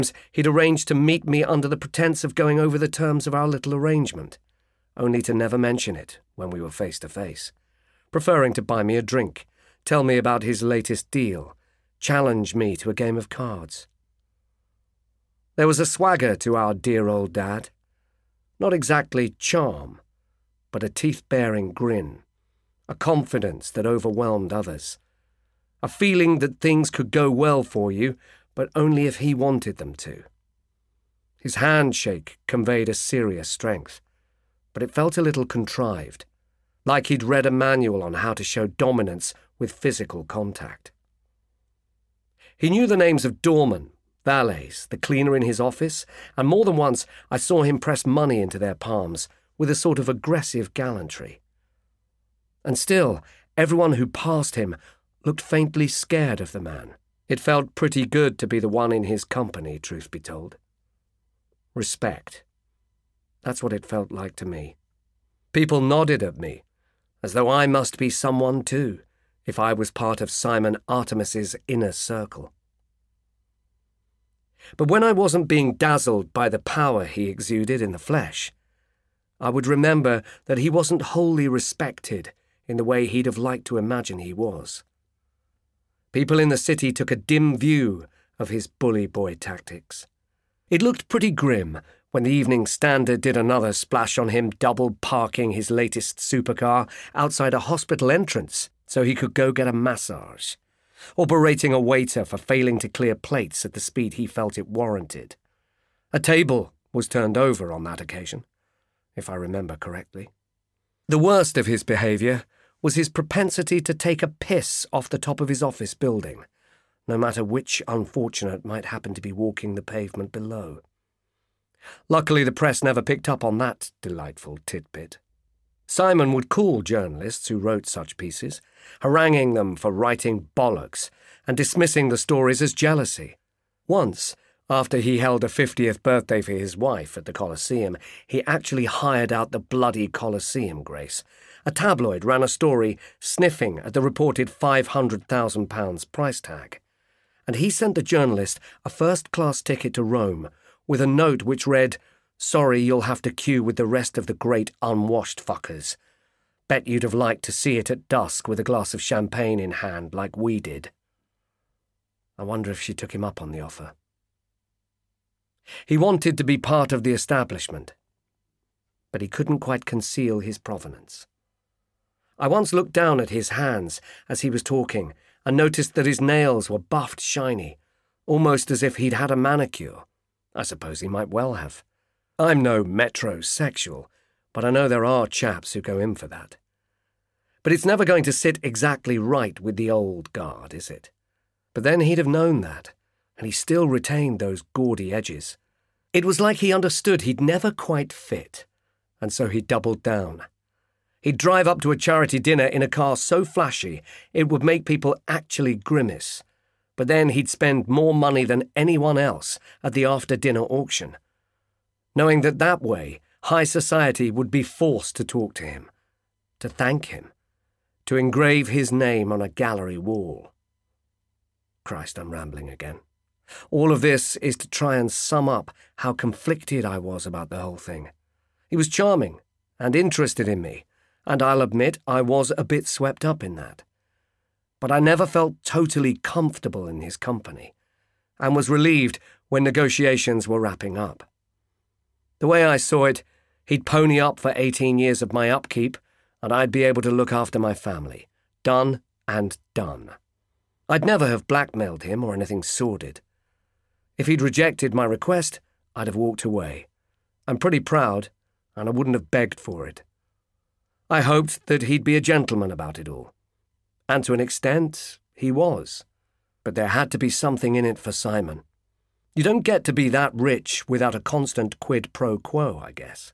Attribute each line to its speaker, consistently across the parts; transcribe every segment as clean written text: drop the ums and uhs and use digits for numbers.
Speaker 1: He'd arranged to meet me under the pretense of going over the terms of our little arrangement, only to never mention it when we were face to face, preferring to buy me a drink, tell me about his latest deal, challenge me to a game of cards. There was a swagger to our dear old dad. Not exactly charm, but a teeth-baring grin, a confidence that overwhelmed others, a feeling that things could go well for you, but only if he wanted them to. His handshake conveyed a serious strength, but it felt a little contrived, like he'd read a manual on how to show dominance with physical contact. He knew the names of doormen, valets, the cleaner in his office, and more than once I saw him press money into their palms with a sort of aggressive gallantry. And still, everyone who passed him looked faintly scared of the man. It felt pretty good to be the one in his company, truth be told. Respect. That's what it felt like to me. People nodded at me, as though I must be someone too, if I was part of Simon Artemis's inner circle. But when I wasn't being dazzled by the power he exuded in the flesh, I would remember that he wasn't wholly respected in the way he'd have liked to imagine he was. People in the city took a dim view of his bully boy tactics. It looked pretty grim when the Evening Standard did another splash on him double parking his latest supercar outside a hospital entrance so he could go get a massage, or berating a waiter for failing to clear plates at the speed he felt it warranted. A table was turned over on that occasion, if I remember correctly. The worst of his behaviour was his propensity to take a piss off the top of his office building, no matter which unfortunate might happen to be walking the pavement below. Luckily, the press never picked up on that delightful tidbit. Simon would call journalists who wrote such pieces, haranguing them for writing bollocks and dismissing the stories as jealousy. Once, after he held a 50th birthday for his wife at the Colosseum, he actually hired out the bloody Colosseum, Grace. A tabloid ran a story sniffing at the reported £500,000 price tag, and he sent the journalist a first-class ticket to Rome with a note which read, "Sorry you'll have to queue with the rest of the great unwashed fuckers. Bet you'd have liked to see it at dusk with a glass of champagne in hand like we did." I wonder if she took him up on the offer. He wanted to be part of the establishment, but he couldn't quite conceal his provenance. I once looked down at his hands as he was talking and noticed that his nails were buffed shiny, almost as if he'd had a manicure. I suppose he might well have. I'm no metrosexual, but I know there are chaps who go in for that. But it's never going to sit exactly right with the old guard, is it? But then he'd have known that, and he still retained those gaudy edges. It was like he understood he'd never quite fit, and so he doubled down. He'd drive up to a charity dinner in a car so flashy it would make people actually grimace, but then he'd spend more money than anyone else at the after-dinner auction, knowing that that way high society would be forced to talk to him, to thank him, to engrave his name on a gallery wall. Christ, I'm rambling again. All of this is to try and sum up how conflicted I was about the whole thing. He was charming and interested in me, and I'll admit I was a bit swept up in that. But I never felt totally comfortable in his company, and was relieved when negotiations were wrapping up. The way I saw it, he'd pony up for 18 years of my upkeep, and I'd be able to look after my family. Done and done. I'd never have blackmailed him or anything sordid. If he'd rejected my request, I'd have walked away. I'm pretty proud, and I wouldn't have begged for it. I hoped that he'd be a gentleman about it all. And to an extent, he was. But there had to be something in it for Simon. You don't get to be that rich without a constant quid pro quo, I guess.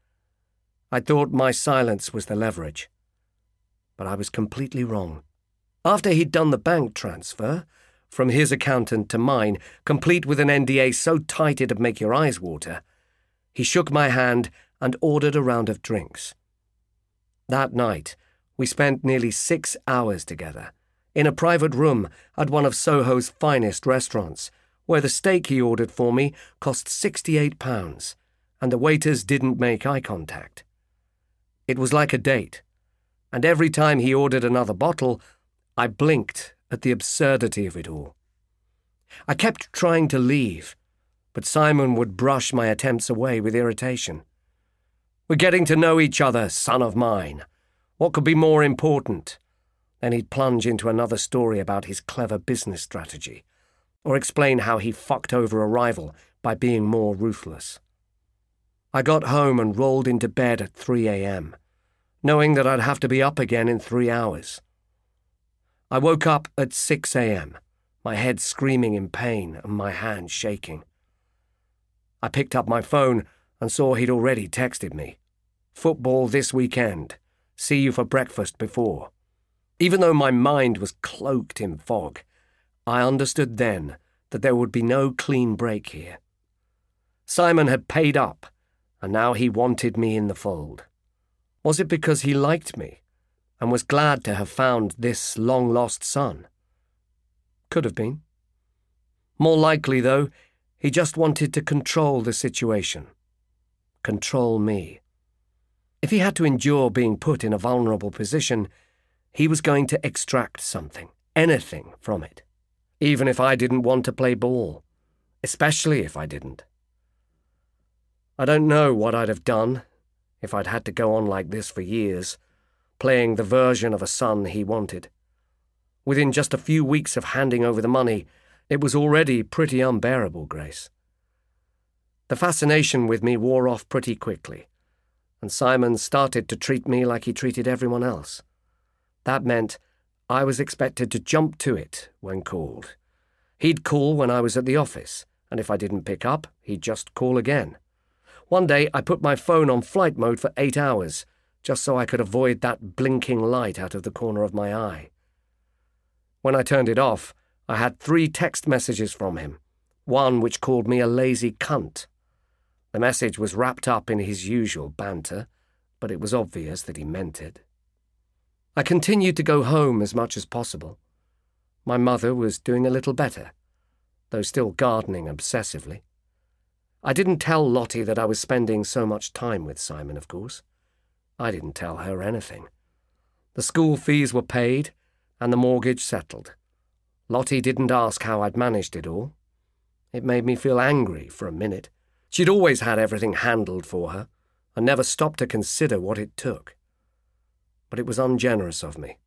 Speaker 1: I thought my silence was the leverage. But I was completely wrong. After he'd done the bank transfer, from his accountant to mine, complete with an NDA so tight it'd make your eyes water, he shook my hand and ordered a round of drinks. That night, we spent nearly 6 hours together, in a private room at one of Soho's finest restaurants, where the steak he ordered for me cost £68, and the waiters didn't make eye contact. It was like a date, and every time he ordered another bottle, I blinked at the absurdity of it all. I kept trying to leave, but Simon would brush my attempts away with irritation. "We're getting to know each other, son of mine. What could be more important?" Then he'd plunge into another story about his clever business strategy, or explain how he fucked over a rival by being more ruthless. I got home and rolled into bed at 3 a.m., knowing that I'd have to be up again in 3 hours. I woke up at 6 a.m., my head screaming in pain and my hands shaking. I picked up my phone and saw he'd already texted me. "Football this weekend. See you for breakfast before." Even though my mind was cloaked in fog, I understood then that there would be no clean break here. Simon had paid up, and now he wanted me in the fold. Was it because he liked me and was glad to have found this long-lost son? Could have been. More likely, though, he just wanted to control the situation. Control me. If he had to endure being put in a vulnerable position, he was going to extract something, anything from it, even if I didn't want to play ball, especially if I didn't. I don't know what I'd have done if I'd had to go on like this for years, playing the version of a son he wanted. Within just a few weeks of handing over the money, it was already pretty unbearable, Grace. The fascination with me wore off pretty quickly, and Simon started to treat me like he treated everyone else. That meant I was expected to jump to it when called. He'd call when I was at the office, and if I didn't pick up, he'd just call again. One day I put my phone on flight mode for 8 hours, just so I could avoid that blinking light out of the corner of my eye. When I turned it off, I had 3 text messages from him, one which called me a lazy cunt. The message was wrapped up in his usual banter, but it was obvious that he meant it. I continued to go home as much as possible. My mother was doing a little better, though still gardening obsessively. I didn't tell Lottie that I was spending so much time with Simon, of course. I didn't tell her anything. The school fees were paid, and the mortgage settled. Lottie didn't ask how I'd managed it all. It made me feel angry for a minute. She'd always had everything handled for her, and never stopped to consider what it took. But it was ungenerous of me.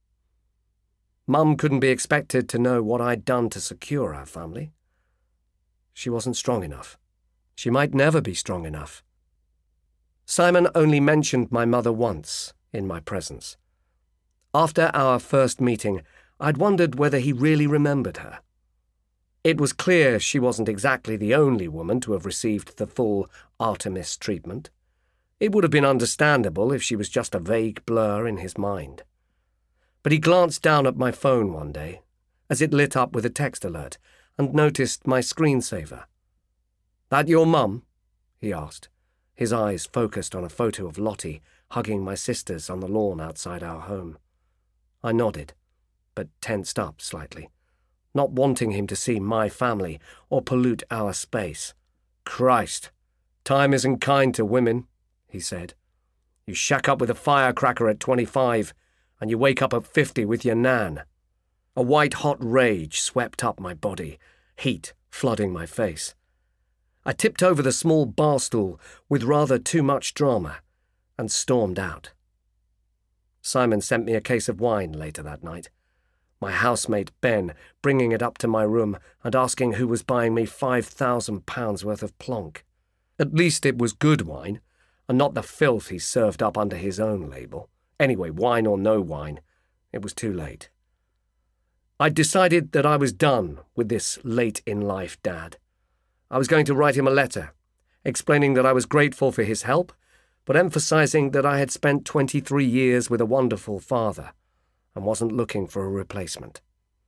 Speaker 1: Mum couldn't be expected to know what I'd done to secure our family. She wasn't strong enough. She might never be strong enough. Simon only mentioned my mother once in my presence. After our first meeting, I'd wondered whether he really remembered her. It was clear she wasn't exactly the only woman to have received the full Artemis treatment. It would have been understandable if she was just a vague blur in his mind. But he glanced down at my phone one day, as it lit up with a text alert, and noticed my screensaver. "That your mum?" he asked, his eyes focused on a photo of Lottie hugging my sisters on the lawn outside our home. I nodded, but tensed up slightly, not wanting him to see my family or pollute our space. "Christ, time isn't kind to women," he said. "You shack up with a firecracker at 25, and you wake up at 50 with your nan." A white-hot rage swept up my body, heat flooding my face. I tipped over the small bar stool with rather too much drama and stormed out. Simon sent me a case of wine later that night. My housemate Ben bringing it up to my room and asking who was buying me £5,000 worth of plonk. At least it was good wine, and not the filth he served up under his own label. Anyway, wine or no wine, it was too late. I'd decided that I was done with this late-in-life dad. I was going to write him a letter, explaining that I was grateful for his help, but emphasizing that I had spent 23 years with a wonderful father and wasn't looking for a replacement.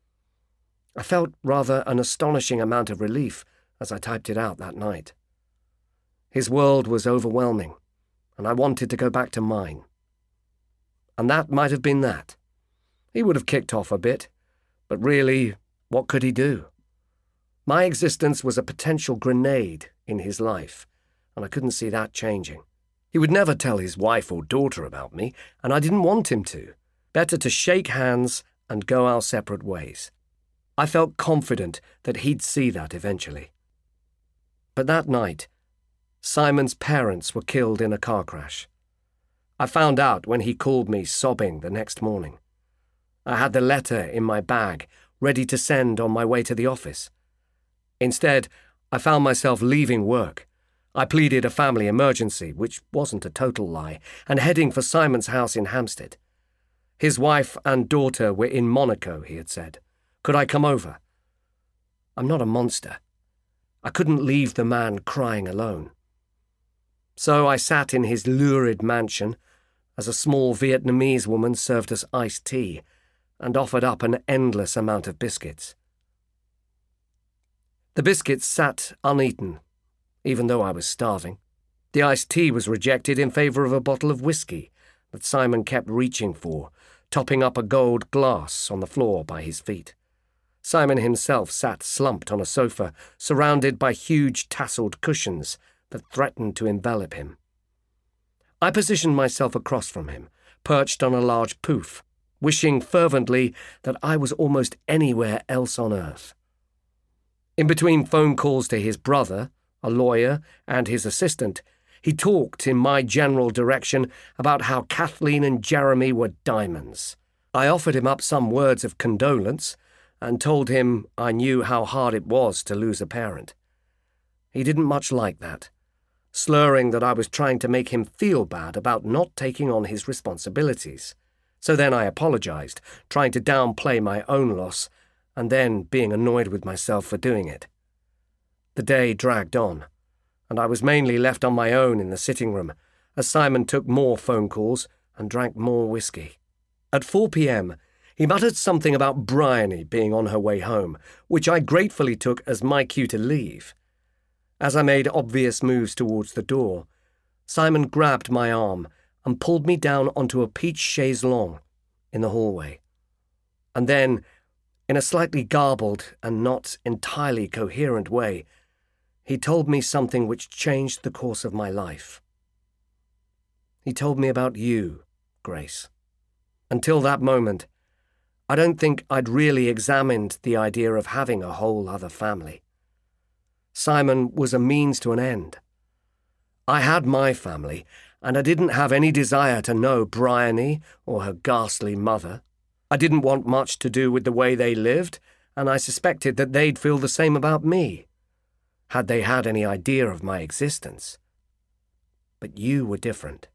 Speaker 1: I felt rather an astonishing amount of relief as I typed it out that night. His world was overwhelming, and I wanted to go back to mine. And that might have been that. He would have kicked off a bit, but really, what could he do? My existence was a potential grenade in his life, and I couldn't see that changing. He would never tell his wife or daughter about me, and I didn't want him to. Better to shake hands and go our separate ways. I felt confident that he'd see that eventually. But that night, Simon's parents were killed in a car crash. I found out when he called me sobbing the next morning. I had the letter in my bag, ready to send on my way to the office. Instead, I found myself leaving work. I pleaded a family emergency, which wasn't a total lie, and heading for Simon's house in Hampstead. His wife and daughter were in Monaco, he had said. Could I come over? I'm not a monster. I couldn't leave the man crying alone. So I sat in his lurid mansion as a small Vietnamese woman served us iced tea and offered up an endless amount of biscuits. The biscuits sat uneaten, even though I was starving. The iced tea was rejected in favour of a bottle of whiskey that Simon kept reaching for, topping up a gold glass on the floor by his feet. Simon himself sat slumped on a sofa, surrounded by huge tasselled cushions that threatened to envelop him. I positioned myself across from him, perched on a large pouf, wishing fervently that I was almost anywhere else on earth. In between phone calls to his brother, a lawyer, and his assistant, he talked in my general direction about how Kathleen and Jeremy were diamonds. I offered him up some words of condolence and told him I knew how hard it was to lose a parent. He didn't much like that, slurring that I was trying to make him feel bad about not taking on his responsibilities. So then I apologized, trying to downplay my own loss, and then being annoyed with myself for doing it. The day dragged on, and I was mainly left on my own in the sitting room, as Simon took more phone calls and drank more whiskey. At 4 p.m, he muttered something about Bryony being on her way home, which I gratefully took as my cue to leave. As I made obvious moves towards the door, Simon grabbed my arm and pulled me down onto a peach chaise longue in the hallway. And then, in a slightly garbled and not entirely coherent way, he told me something which changed the course of my life. He told me about you, Grace. Until that moment, I don't think I'd really examined the idea of having a whole other family. Simon was a means to an end. I had my family, and I didn't have any desire to know Bryony or her ghastly mother. I didn't want much to do with the way they lived, and I suspected that they'd feel the same about me, had they had any idea of my existence. But you were different.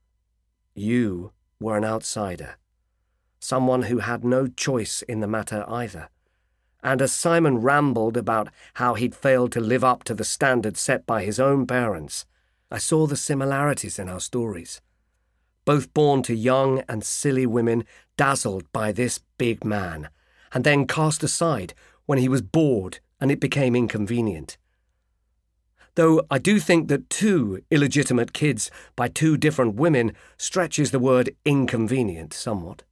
Speaker 1: You were an outsider, someone who had no choice in the matter either. And as Simon rambled about how he'd failed to live up to the standards set by his own parents, I saw the similarities in our stories. Both born to young and silly women dazzled by this big man, and then cast aside when he was bored and it became inconvenient. Though I do think that 2 illegitimate kids by 2 different women stretches the word inconvenient somewhat.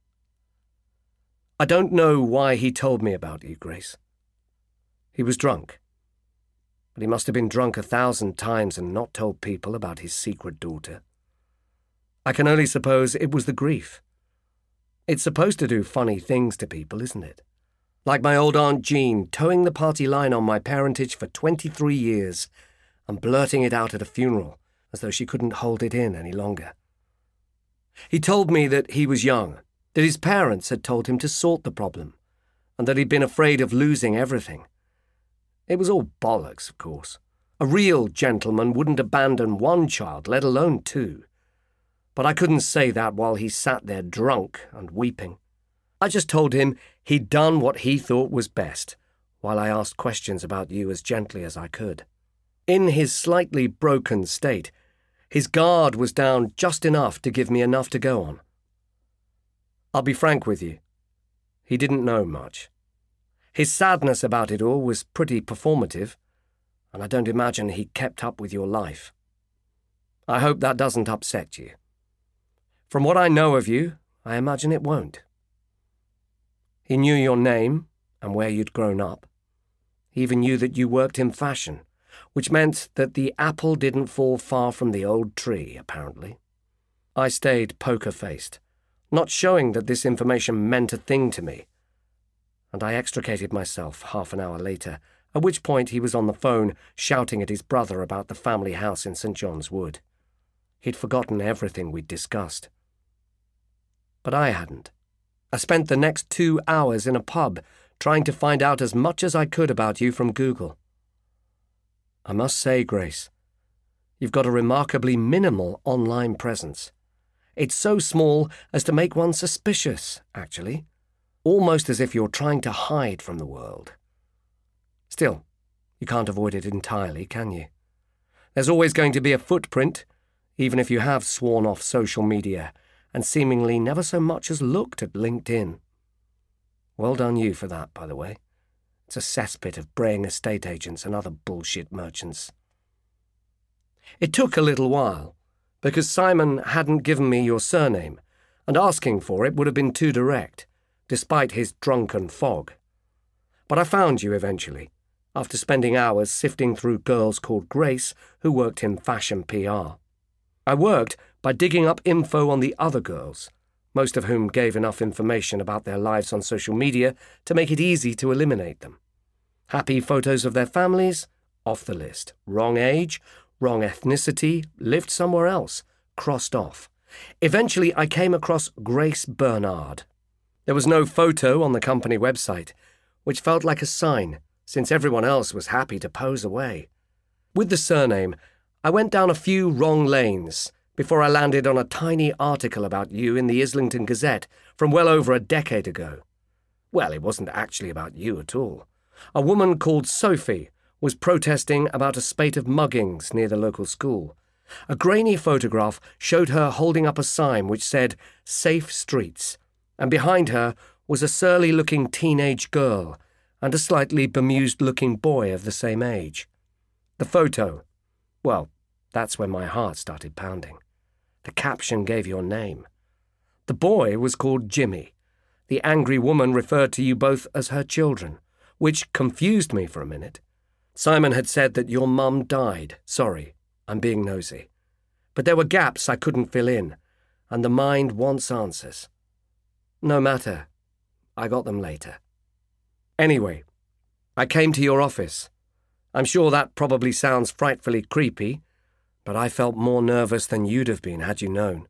Speaker 1: I don't know why he told me about you, Grace. He was drunk. But he must have been drunk 1,000 times and not told people about his secret daughter. I can only suppose it was the grief. It's supposed to do funny things to people, isn't it? Like my old Aunt Jean towing the party line on my parentage for 23 years and blurting it out at a funeral as though she couldn't hold it in any longer. He told me that he was young, that his parents had told him to sort the problem, and that he'd been afraid of losing everything. It was all bollocks, of course. A real gentleman wouldn't abandon 1 child, let alone 2. But I couldn't say that while he sat there drunk and weeping. I just told him he'd done what he thought was best, while I asked questions about you as gently as I could. In his slightly broken state, his guard was down just enough to give me enough to go on. I'll be frank with you. He didn't know much. His sadness about it all was pretty performative, and I don't imagine he kept up with your life. I hope that doesn't upset you. From what I know of you, I imagine it won't. He knew your name and where you'd grown up. He even knew that you worked in fashion, which meant that the apple didn't fall far from the old tree, apparently. I stayed poker-faced, not showing that this information meant a thing to me, and I extricated myself half an hour later, at which point he was on the phone shouting at his brother about the family house in St. John's Wood. He'd forgotten everything we'd discussed. But I hadn't. I spent the next 2 hours in a pub trying to find out as much as I could about you from Google. I must say, Grace, you've got a remarkably minimal online presence. It's so small as to make one suspicious, actually, almost as if you're trying to hide from the world. Still, you can't avoid it entirely, can you? There's always going to be a footprint, even if you have sworn off social media and seemingly never so much as looked at LinkedIn. Well done you for that, by the way. It's a cesspit of braying estate agents and other bullshit merchants. It took a little while, because Simon hadn't given me your surname, and asking for it would have been too direct, despite his drunken fog. But I found you eventually, after spending hours sifting through girls called Grace who worked in fashion PR. I worked by digging up info on the other girls, most of whom gave enough information about their lives on social media to make it easy to eliminate them. Happy photos of their families? Off the list. Wrong age? Wrong ethnicity? Lived somewhere else? Crossed off. Eventually, I came across Grace Bernard. There was no photo on the company website, which felt like a sign, since everyone else was happy to pose away. With the surname, I went down a few wrong lanes before I landed on a tiny article about you in the Islington Gazette from well over a decade ago. Well, it wasn't actually about you at all. A woman called Sophie was protesting about a spate of muggings near the local school. A grainy photograph showed her holding up a sign which said, "Safe Streets," and behind her was a surly-looking teenage girl and a slightly bemused-looking boy of the same age. The photo, well, that's when my heart started pounding. The caption gave your name. The boy was called Jimmy. The angry woman referred to you both as her children, which confused me for a minute. Simon had said that your mum died. Sorry, I'm being nosy. But there were gaps I couldn't fill in, and the mind wants answers. No matter. I got them later. Anyway, I came to your office. I'm sure that probably sounds frightfully creepy, but I felt more nervous than you'd have been had you known.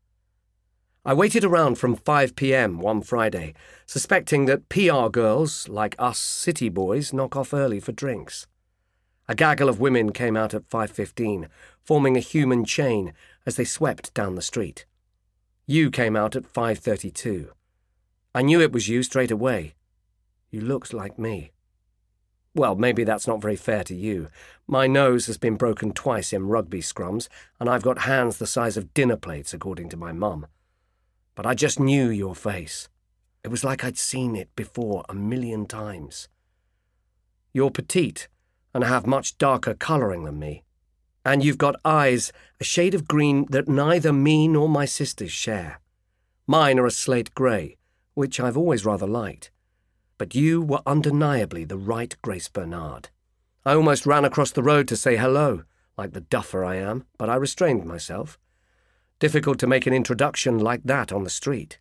Speaker 1: I waited around from 5 p.m. one Friday, suspecting that PR girls, like us city boys, knock off early for drinks. A gaggle of women came out at 5:15, forming a human chain as they swept down the street. You came out at 5:32. I knew it was you straight away. You looked like me. Well, maybe that's not very fair to you. My nose has been broken twice in rugby scrums, and I've got hands the size of dinner plates, according to my mum. But I just knew your face. It was like I'd seen it before 1,000,000 times. You're petite and have much darker colouring than me. And you've got eyes a shade of green that neither me nor my sisters share. Mine are a slate grey, which I've always rather liked. But you were undeniably the right Grace Bernard. I almost ran across the road to say hello, like the duffer I am, but I restrained myself. Difficult to make an introduction like that on the street.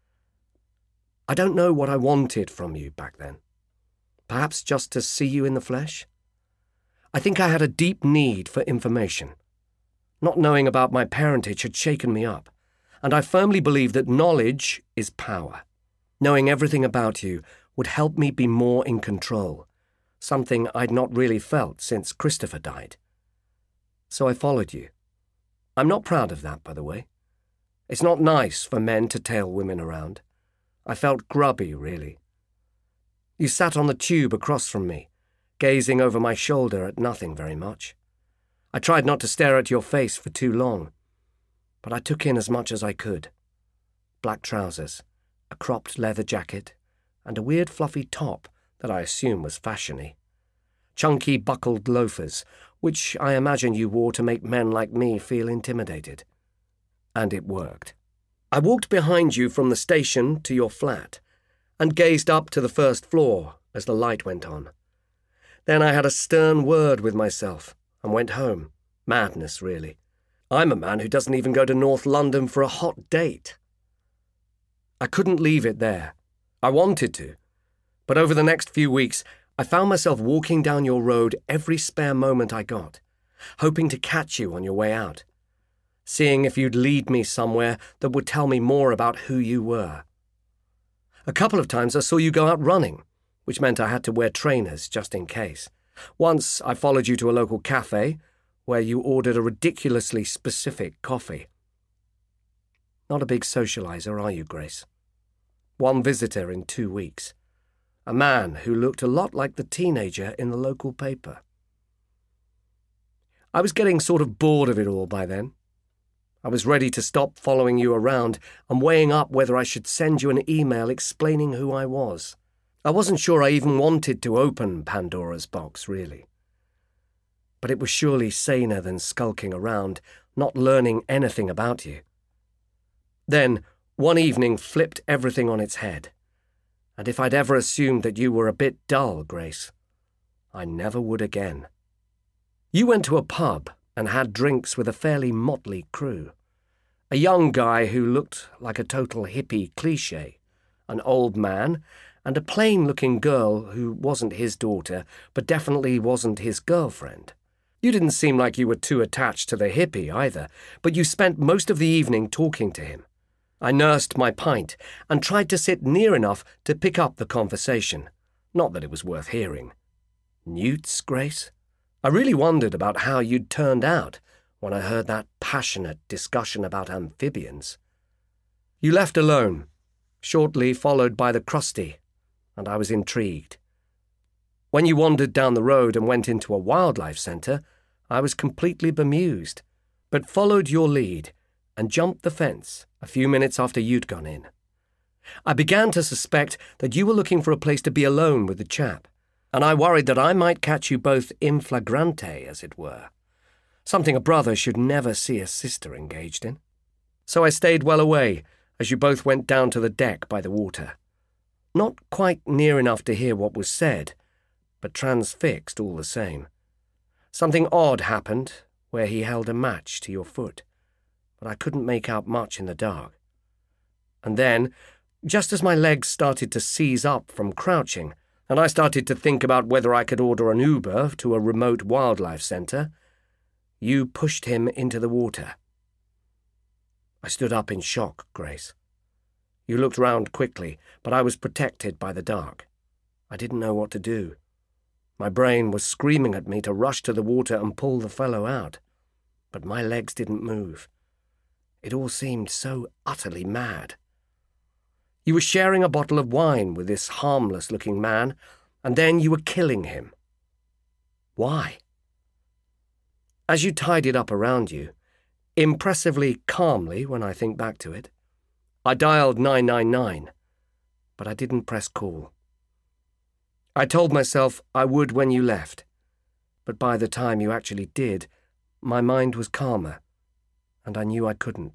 Speaker 1: I don't know what I wanted from you back then. Perhaps just to see you in the flesh? I think I had a deep need for information. Not knowing about my parentage had shaken me up, and I firmly believe that knowledge is power. Knowing everything about you would help me be more in control, something I'd not really felt since Christopher died. So I followed you. I'm not proud of that, by the way. It's not nice for men to tail women around. I felt grubby, really. You sat on the tube across from me, gazing over my shoulder at nothing very much. I tried not to stare at your face for too long, but I took in as much as I could. Black trousers, a cropped leather jacket, and a weird fluffy top that I assume was fashiony. Chunky buckled loafers, which I imagine you wore to make men like me feel intimidated. And it worked. I walked behind you from the station to your flat, and gazed up to the first floor as the light went on. Then I had a stern word with myself and went home. Madness, really. I'm a man who doesn't even go to North London for a hot date. I couldn't leave it there. I wanted to. But over the next few weeks, I found myself walking down your road every spare moment I got, hoping to catch you on your way out, seeing if you'd lead me somewhere that would tell me more about who you were. A couple of times I saw you go out running, which meant I had to wear trainers just in case. Once I followed you to a local cafe, where you ordered a ridiculously specific coffee. Not a big socializer, are you, Grace? One visitor in 2 weeks. A man who looked a lot like the teenager in the local paper. I was getting sort of bored of it all by then. I was ready to stop following you around and weighing up whether I should send you an email explaining who I was. I wasn't sure I even wanted to open Pandora's box, really. But it was surely saner than skulking around, not learning anything about you. Then, one evening flipped everything on its head. And if I'd ever assumed that you were a bit dull, Grace, I never would again. You went to a pub and had drinks with a fairly motley crew. A young guy who looked like a total hippie cliché, an old man, and a plain-looking girl who wasn't his daughter, but definitely wasn't his girlfriend. You didn't seem like you were too attached to the hippie either, but you spent most of the evening talking to him. I nursed my pint and tried to sit near enough to pick up the conversation. Not that it was worth hearing. Newts, Grace? I really wondered about how you'd turned out when I heard that passionate discussion about amphibians. You left alone, shortly followed by the crusty, and I was intrigued. When you wandered down the road and went into a wildlife centre, I was completely bemused, but followed your lead and jumped the fence a few minutes after you'd gone in. I began to suspect that you were looking for a place to be alone with the chap, and I worried that I might catch you both in flagrante, as it were, something a brother should never see a sister engaged in. So I stayed well away as you both went down to the deck by the water. Not quite near enough to hear what was said, but transfixed all the same. Something odd happened where he held a match to your foot, but I couldn't make out much in the dark. And then, just as my legs started to seize up from crouching, and I started to think about whether I could order an Uber to a remote wildlife centre, you pushed him into the water. I stood up in shock, Grace. You looked round quickly, but I was protected by the dark. I didn't know what to do. My brain was screaming at me to rush to the water and pull the fellow out, but my legs didn't move. It all seemed so utterly mad. You were sharing a bottle of wine with this harmless-looking man, and then you were killing him. Why? As you tied it up around you, impressively calmly when I think back to it, I dialed 999, but I didn't press call. I told myself I would when you left, but by the time you actually did, my mind was calmer, and I knew I couldn't.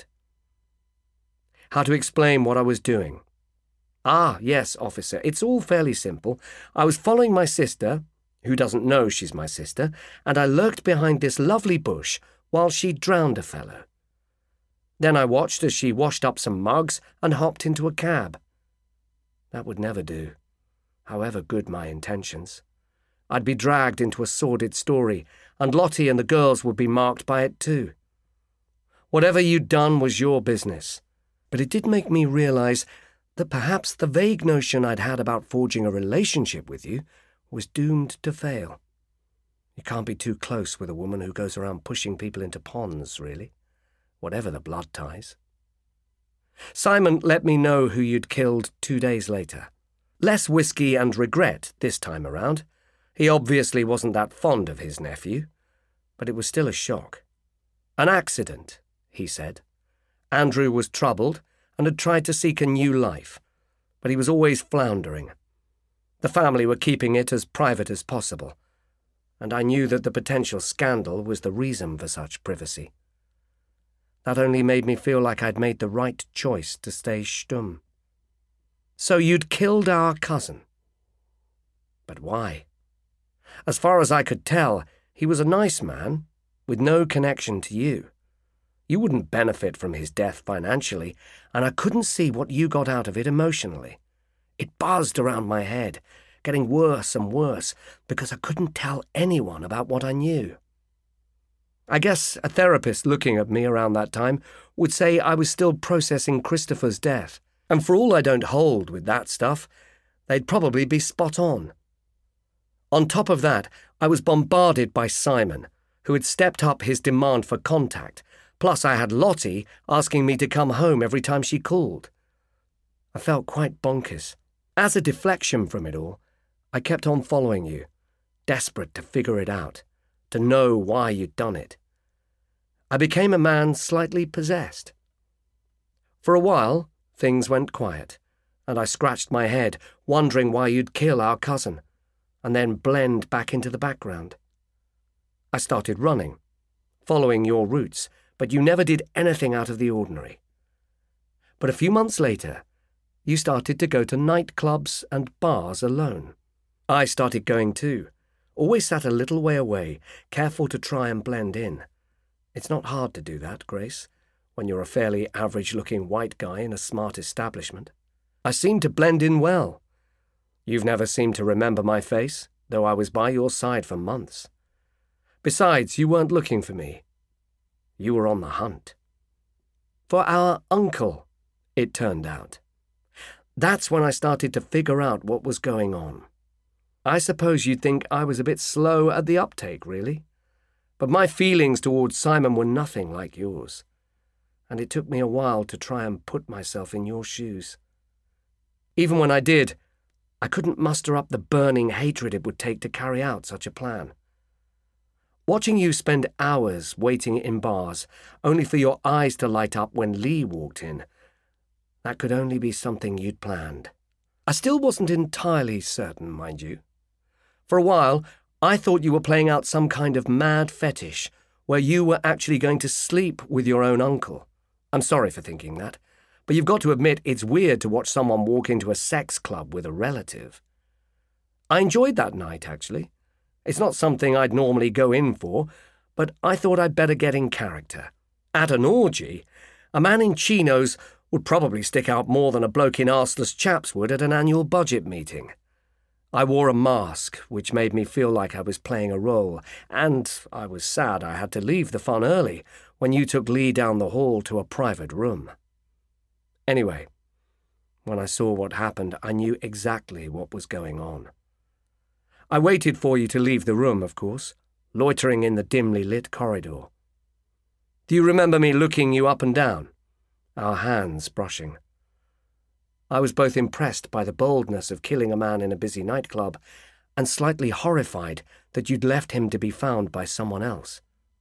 Speaker 1: How to explain what I was doing? Ah, yes, officer, it's all fairly simple. I was following my sister, who doesn't know she's my sister, and I lurked behind this lovely bush while she drowned a fellow. Then I watched as she washed up some mugs and hopped into a cab. That would never do, however good my intentions. I'd be dragged into a sordid story, and Lottie and the girls would be marked by it too. Whatever you'd done was your business, but it did make me realize that perhaps the vague notion I'd had about forging a relationship with you was doomed to fail. You can't be too close with a woman who goes around pushing people into ponds, really, whatever the blood ties. Simon let me know who you'd killed 2 days later. Less whiskey and regret this time around. He obviously wasn't that fond of his nephew, but it was still a shock. An accident, he said. Andrew was troubled and had tried to seek a new life, but he was always floundering. The family were keeping it as private as possible, and I knew that the potential scandal was the reason for such privacy. That only made me feel like I'd made the right choice to stay stumm. So you'd killed our cousin. But why? As far as I could tell, he was a nice man, with no connection to you. You wouldn't benefit from his death financially, and I couldn't see what you got out of it emotionally. It buzzed around my head, getting worse and worse, because I couldn't tell anyone about what I knew. I guess a therapist looking at me around that time would say I was still processing Christopher's death, and for all I don't hold with that stuff, they'd probably be spot on. On top of that, I was bombarded by Simon, who had stepped up his demand for contact, plus I had Lottie asking me to come home every time she called. I felt quite bonkers. As a deflection from it all, I kept on following you, desperate to figure it out, to know why you'd done it. I became a man slightly possessed. For a while, things went quiet, and I scratched my head, wondering why you'd kill our cousin, and then blend back into the background. I started running, following your routes, but you never did anything out of the ordinary. But a few months later, you started to go to nightclubs and bars alone. I started going too, always sat a little way away, careful to try and blend in. It's not hard to do that, Grace, when you're a fairly average-looking white guy in a smart establishment. I seemed to blend in well. You've never seemed to remember my face, though I was by your side for months. Besides, you weren't looking for me. You were on the hunt. For our uncle, it turned out. That's when I started to figure out what was going on. I suppose you'd think I was a bit slow at the uptake, really. But my feelings towards Simon were nothing like yours, and it took me a while to try and put myself in your shoes. Even when I did, I couldn't muster up the burning hatred it would take to carry out such a plan. Watching you spend hours waiting in bars, only for your eyes to light up when Lee walked in, that could only be something you'd planned. I still wasn't entirely certain, mind you. For a while, I thought you were playing out some kind of mad fetish, where you were actually going to sleep with your own uncle. I'm sorry for thinking that, but you've got to admit it's weird to watch someone walk into a sex club with a relative. I enjoyed that night, actually. It's not something I'd normally go in for, but I thought I'd better get in character. At an orgy, a man in chinos would probably stick out more than a bloke in arseless chaps would at an annual budget meeting. I wore a mask, which made me feel like I was playing a role, and I was sad I had to leave the fun early when you took Lee down the hall to a private room. Anyway, when I saw what happened, I knew exactly what was going on. I waited for you to leave the room, of course, loitering in the dimly lit corridor. Do you remember me looking you up and down, our hands brushing? I was both impressed by the boldness of killing a man in a busy nightclub and slightly horrified that you'd left him to be found by someone else.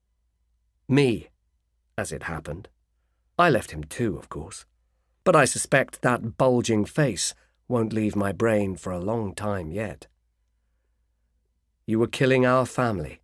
Speaker 1: Me, as it happened. I left him too, of course. But I suspect that bulging face won't leave my brain for a long time yet. You were killing our family.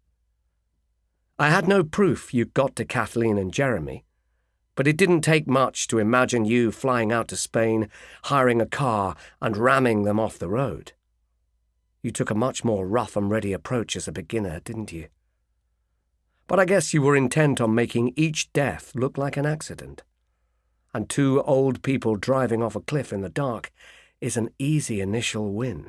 Speaker 1: I had no proof you got to Kathleen and Jeremy, but it didn't take much to imagine you flying out to Spain, hiring a car, and ramming them off the road. You took a much more rough-and-ready approach as a beginner, didn't you? But I guess you were intent on making each death look like an accident. And 2 old people driving off a cliff in the dark is an easy initial win.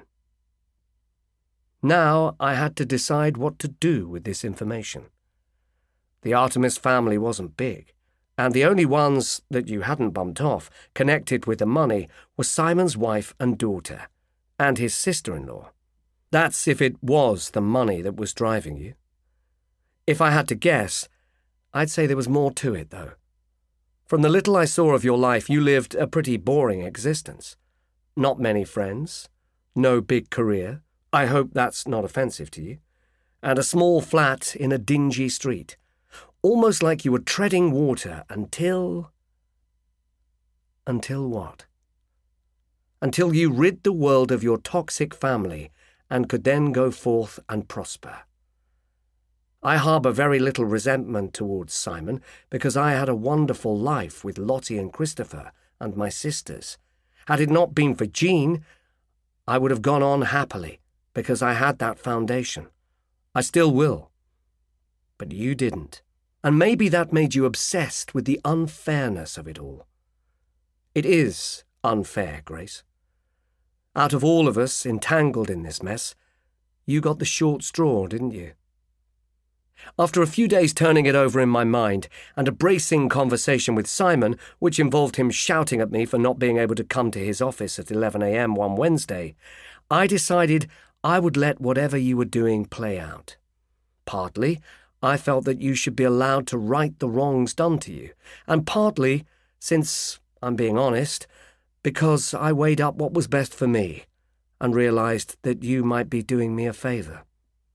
Speaker 1: Now I had to decide what to do with this information. The Artemis family wasn't big, and the only ones that you hadn't bumped off connected with the money were Simon's wife and daughter, and his sister-in-law. That's if it was the money that was driving you. If I had to guess, I'd say there was more to it, though. From the little I saw of your life, you lived a pretty boring existence. Not many friends, no big career, I hope that's not offensive to you, and a small flat in a dingy street, almost like you were treading water until... Until what? Until you rid the world of your toxic family and could then go forth and prosper. I harbour very little resentment towards Simon because I had a wonderful life with Lottie and Christopher and my sisters. Had it not been for Jean, I would have gone on happily because I had that foundation, I still will. But you didn't. And maybe that made you obsessed with the unfairness of it all. It is unfair, Grace. Out of all of us entangled in this mess, you got the short straw, didn't you? After a few days turning it over in my mind and a bracing conversation with Simon, which involved him shouting at me for not being able to come to his office at 11 a.m. one Wednesday, I decided I would let whatever you were doing play out. Partly, I felt that you should be allowed to right the wrongs done to you, and partly, since I'm being honest, because I weighed up what was best for me and realized that you might be doing me a favor.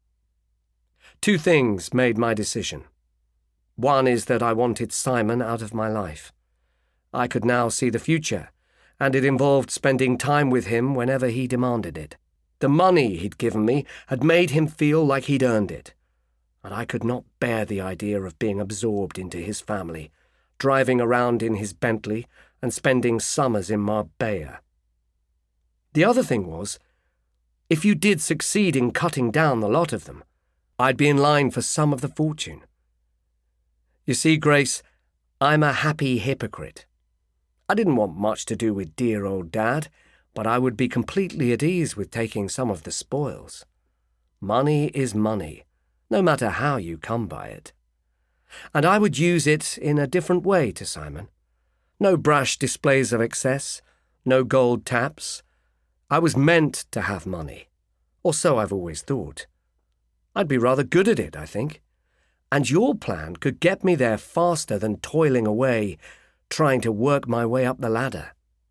Speaker 1: Two things made my decision. One is that I wanted Simon out of my life. I could now see the future, and it involved spending time with him whenever he demanded it. The money he'd given me had made him feel like he'd earned it, and I could not bear the idea of being absorbed into his family, driving around in his Bentley and spending summers in Marbella. The other thing was, if you did succeed in cutting down the lot of them, I'd be in line for some of the fortune. You see, Grace, I'm a happy hypocrite. I didn't want much to do with dear old Dad, but I would be completely at ease with taking some of the spoils. Money is money, no matter how you come by it. And I would use it in a different way to Simon. No brash displays of excess, no gold taps. I was meant to have money, or so I've always thought. I'd be rather good at it, I think. And your plan could get me there faster than toiling away, trying to work my way up the ladder.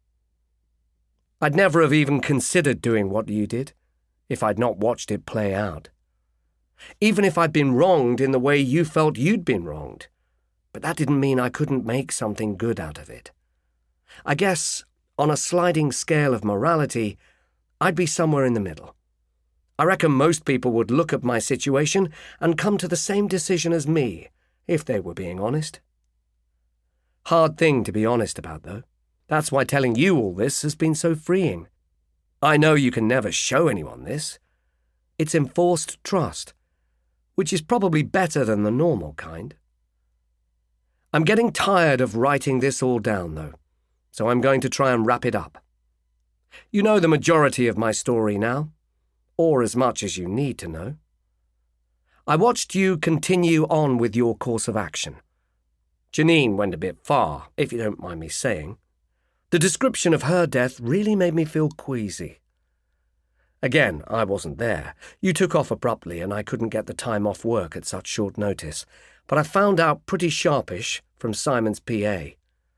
Speaker 1: I'd never have even considered doing what you did, if I'd not watched it play out. Even if I'd been wronged in the way you felt you'd been wronged. But that didn't mean I couldn't make something good out of it. I guess, on a sliding scale of morality, I'd be somewhere in the middle. I reckon most people would look at my situation and come to the same decision as me, if they were being honest. Hard thing to be honest about, though. That's why telling you all this has been so freeing. I know you can never show anyone this. It's enforced trust, which is probably better than the normal kind. I'm getting tired of writing this all down, though, so I'm going to try and wrap it up. You know the majority of my story now, or as much as you need to know. I watched you continue on with your course of action. Janine went a bit far, if you don't mind me saying. The description of her death really made me feel queasy. Again, I wasn't there. You took off abruptly and I couldn't get the time off work at such short notice, but I found out pretty sharpish from Simon's PA.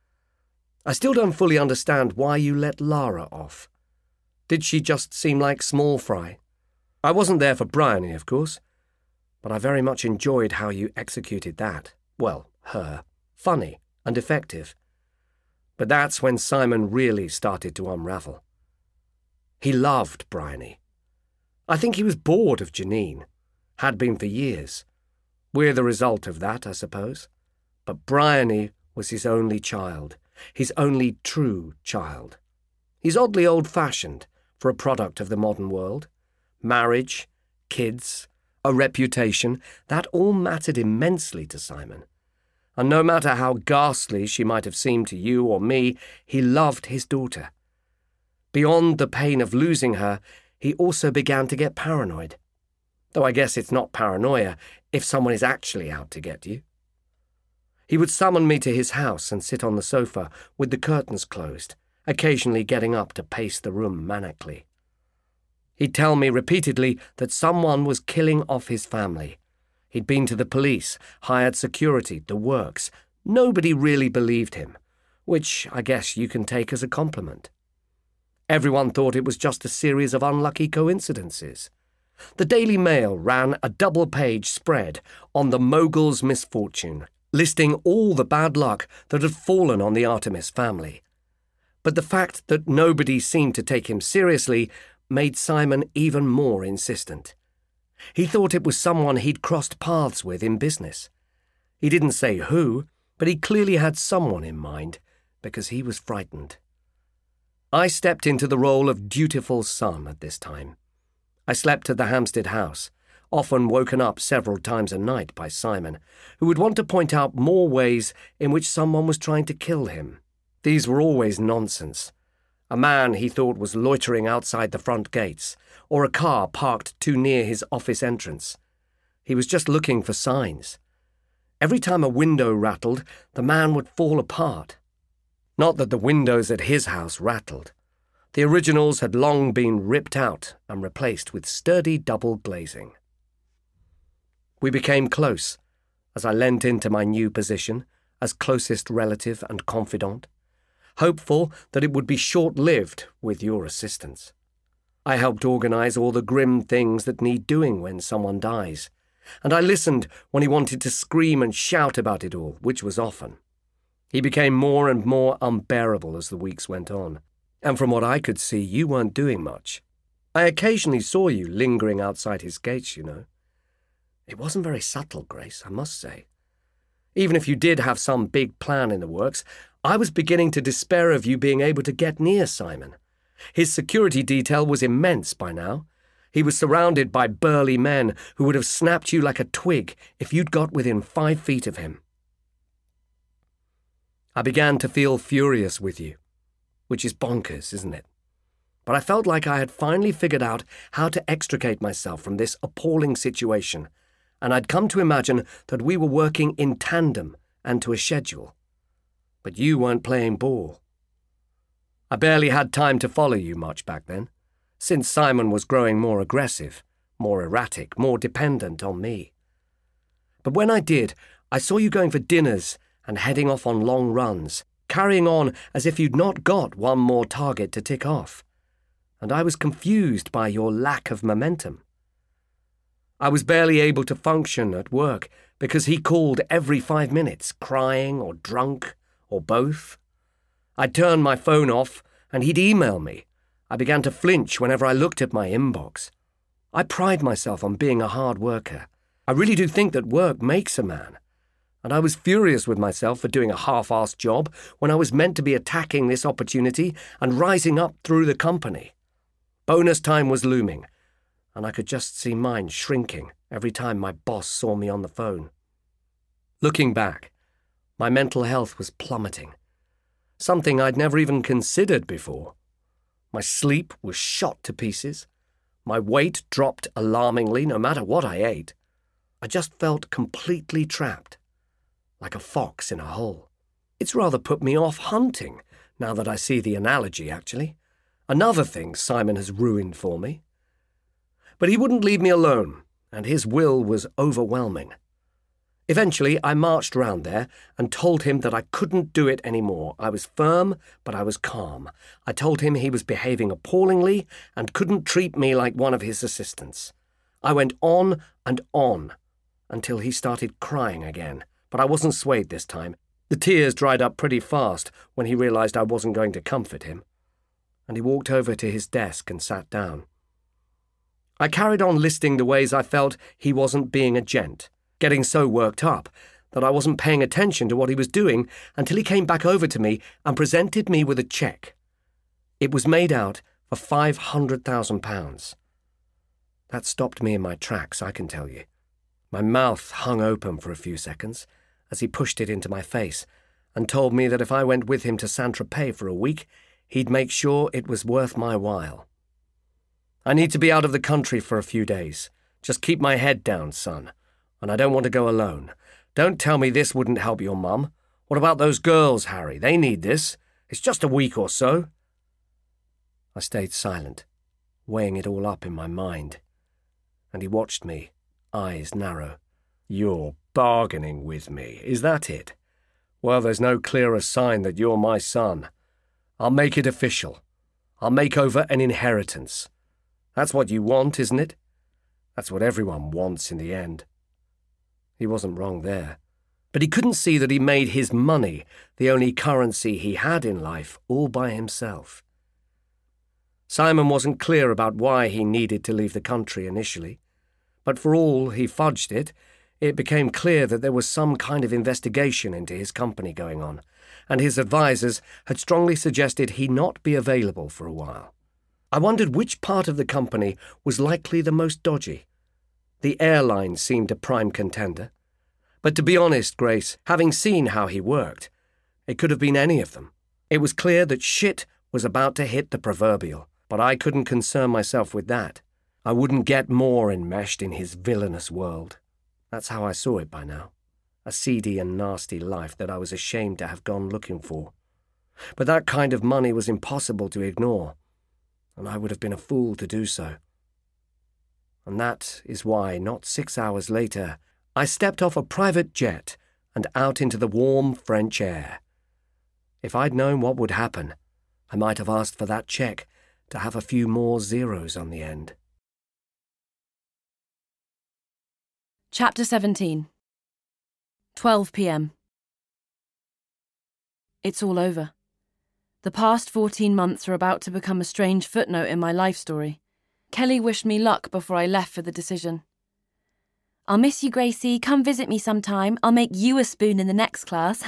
Speaker 1: I still don't fully understand why you let Lara off. Did she just seem like small fry? I wasn't there for Bryony, of course, but I very much enjoyed how you executed that. Well, her. Funny and effective. But that's when Simon really started to unravel. He loved Bryony. I think he was bored of Janine. Had been for years. We're the result of that, I suppose. But Bryony was his only child. His only true child. He's oddly old-fashioned for a product of the modern world. Marriage, kids, a reputation, that all mattered immensely to Simon. And no matter how ghastly she might have seemed to you or me, he loved his daughter. Beyond the pain of losing her, he also began to get paranoid. Though I guess it's not paranoia if someone is actually out to get you. He would summon me to his house and sit on the sofa with the curtains closed, occasionally getting up to pace the room manically. He'd tell me repeatedly that someone was killing off his family. He'd been to the police, hired security, the works. Nobody really believed him, which I guess you can take as a compliment. Everyone thought it was just a series of unlucky coincidences. The Daily Mail ran a double-page spread on the mogul's misfortune, listing all the bad luck that had fallen on the Artemis family. But the fact that nobody seemed to take him seriously made Simon even more insistent. He thought it was someone he'd crossed paths with in business. He didn't say who, but he clearly had someone in mind, because he was frightened. I stepped into the role of dutiful son at this time. I slept at the Hampstead house, often woken up several times a night by Simon, who would want to point out more ways in which someone was trying to kill him. These were always nonsense. A man he thought was loitering outside the front gates, or a car parked too near his office entrance. He was just looking for signs. Every time a window rattled, the man would fall apart. Not that the windows at his house rattled. The originals had long been ripped out and replaced with sturdy double glazing. We became close as I leant into my new position as closest relative and confidant, hopeful that it would be short-lived with your assistance. I helped organize all the grim things that need doing when someone dies, and I listened when he wanted to scream and shout about it all, which was often. He became more and more unbearable as the weeks went on, and from what I could see, you weren't doing much. I occasionally saw you lingering outside his gates, you know. It wasn't very subtle, Grace, I must say. Even if you did have some big plan in the works, I was beginning to despair of you being able to get near Simon. His security detail was immense by now. He was surrounded by burly men who would have snapped you like a twig if you'd got within 5 feet of him. I began to feel furious with you, which is bonkers, isn't it? But I felt like I had finally figured out how to extricate myself from this appalling situation, and I'd come to imagine that we were working in tandem and to a schedule. But you weren't playing ball. I barely had time to follow you much back then, since Simon was growing more aggressive, more erratic, more dependent on me. But when I did, I saw you going for dinners and heading off on long runs, carrying on as if you'd not got one more target to tick off. And I was confused by your lack of momentum. I was barely able to function at work because he called every 5 minutes, crying or drunk or both. I'd turn my phone off and he'd email me. I began to flinch whenever I looked at my inbox. I pride myself on being a hard worker. I really do think that work makes a man. And I was furious with myself for doing a half-assed job when I was meant to be attacking this opportunity and rising up through the company. Bonus time was looming, and I could just see mine shrinking every time my boss saw me on the phone. Looking back, my mental health was plummeting, something I'd never even considered before. My sleep was shot to pieces. My weight dropped alarmingly no matter what I ate. I just felt completely trapped, like a fox in a hole. It's rather put me off hunting, now that I see the analogy, actually. Another thing Simon has ruined for me. But he wouldn't leave me alone, and his will was overwhelming. Eventually, I marched round there and told him that I couldn't do it anymore. I was firm, but I was calm. I told him he was behaving appallingly and couldn't treat me like one of his assistants. I went on and on until he started crying again, but I wasn't swayed this time. The tears dried up pretty fast when he realized I wasn't going to comfort him, and he walked over to his desk and sat down. I carried on listing the ways I felt he wasn't being a gent, getting so worked up that I wasn't paying attention to what he was doing until he came back over to me and presented me with a cheque. It was made out for £500,000. That stopped me in my tracks, I can tell you. My mouth hung open for a few seconds as he pushed it into my face and told me that if I went with him to Saint-Tropez for a week, he'd make sure it was worth my while. I need to be out of the country for a few days. Just keep my head down, son. And I don't want to go alone. Don't tell me this wouldn't help your mum. What about those girls, Harry? They need this. It's just a week or so. I stayed silent, weighing it all up in my mind. And he watched me, eyes narrow. You're bargaining with me, is that it? Well, there's no clearer sign that you're my son. I'll make it official. I'll make over an inheritance. That's what you want, isn't it? That's what everyone wants in the end. He wasn't wrong there. But he couldn't see that he made his money the only currency he had in life all by himself. Simon wasn't clear about why he needed to leave the country initially, but for all he fudged it, it became clear that there was some kind of investigation into his company going on, and his advisers had strongly suggested he not be available for a while. I wondered which part of the company was likely the most dodgy. The airline seemed a prime contender. But to be honest, Grace, having seen how he worked, it could have been any of them. It was clear that shit was about to hit the proverbial, but I couldn't concern myself with that. I wouldn't get more enmeshed in his villainous world. That's how I saw it by now. A seedy and nasty life that I was ashamed to have gone looking for. But that kind of money was impossible to ignore, and I would have been a fool to do so. And that is why, not 6 hours later, I stepped off a private jet and out into the warm French air. If I'd known what would happen, I might have asked for that cheque to have a few more zeros on the end.
Speaker 2: Chapter 17. 12 p.m. It's all over. The past 14 months are about to become a strange footnote in my life story. Kelly wished me luck before I left for the decision. "I'll miss you, Gracie. Come visit me sometime. I'll make you a spoon in the next class."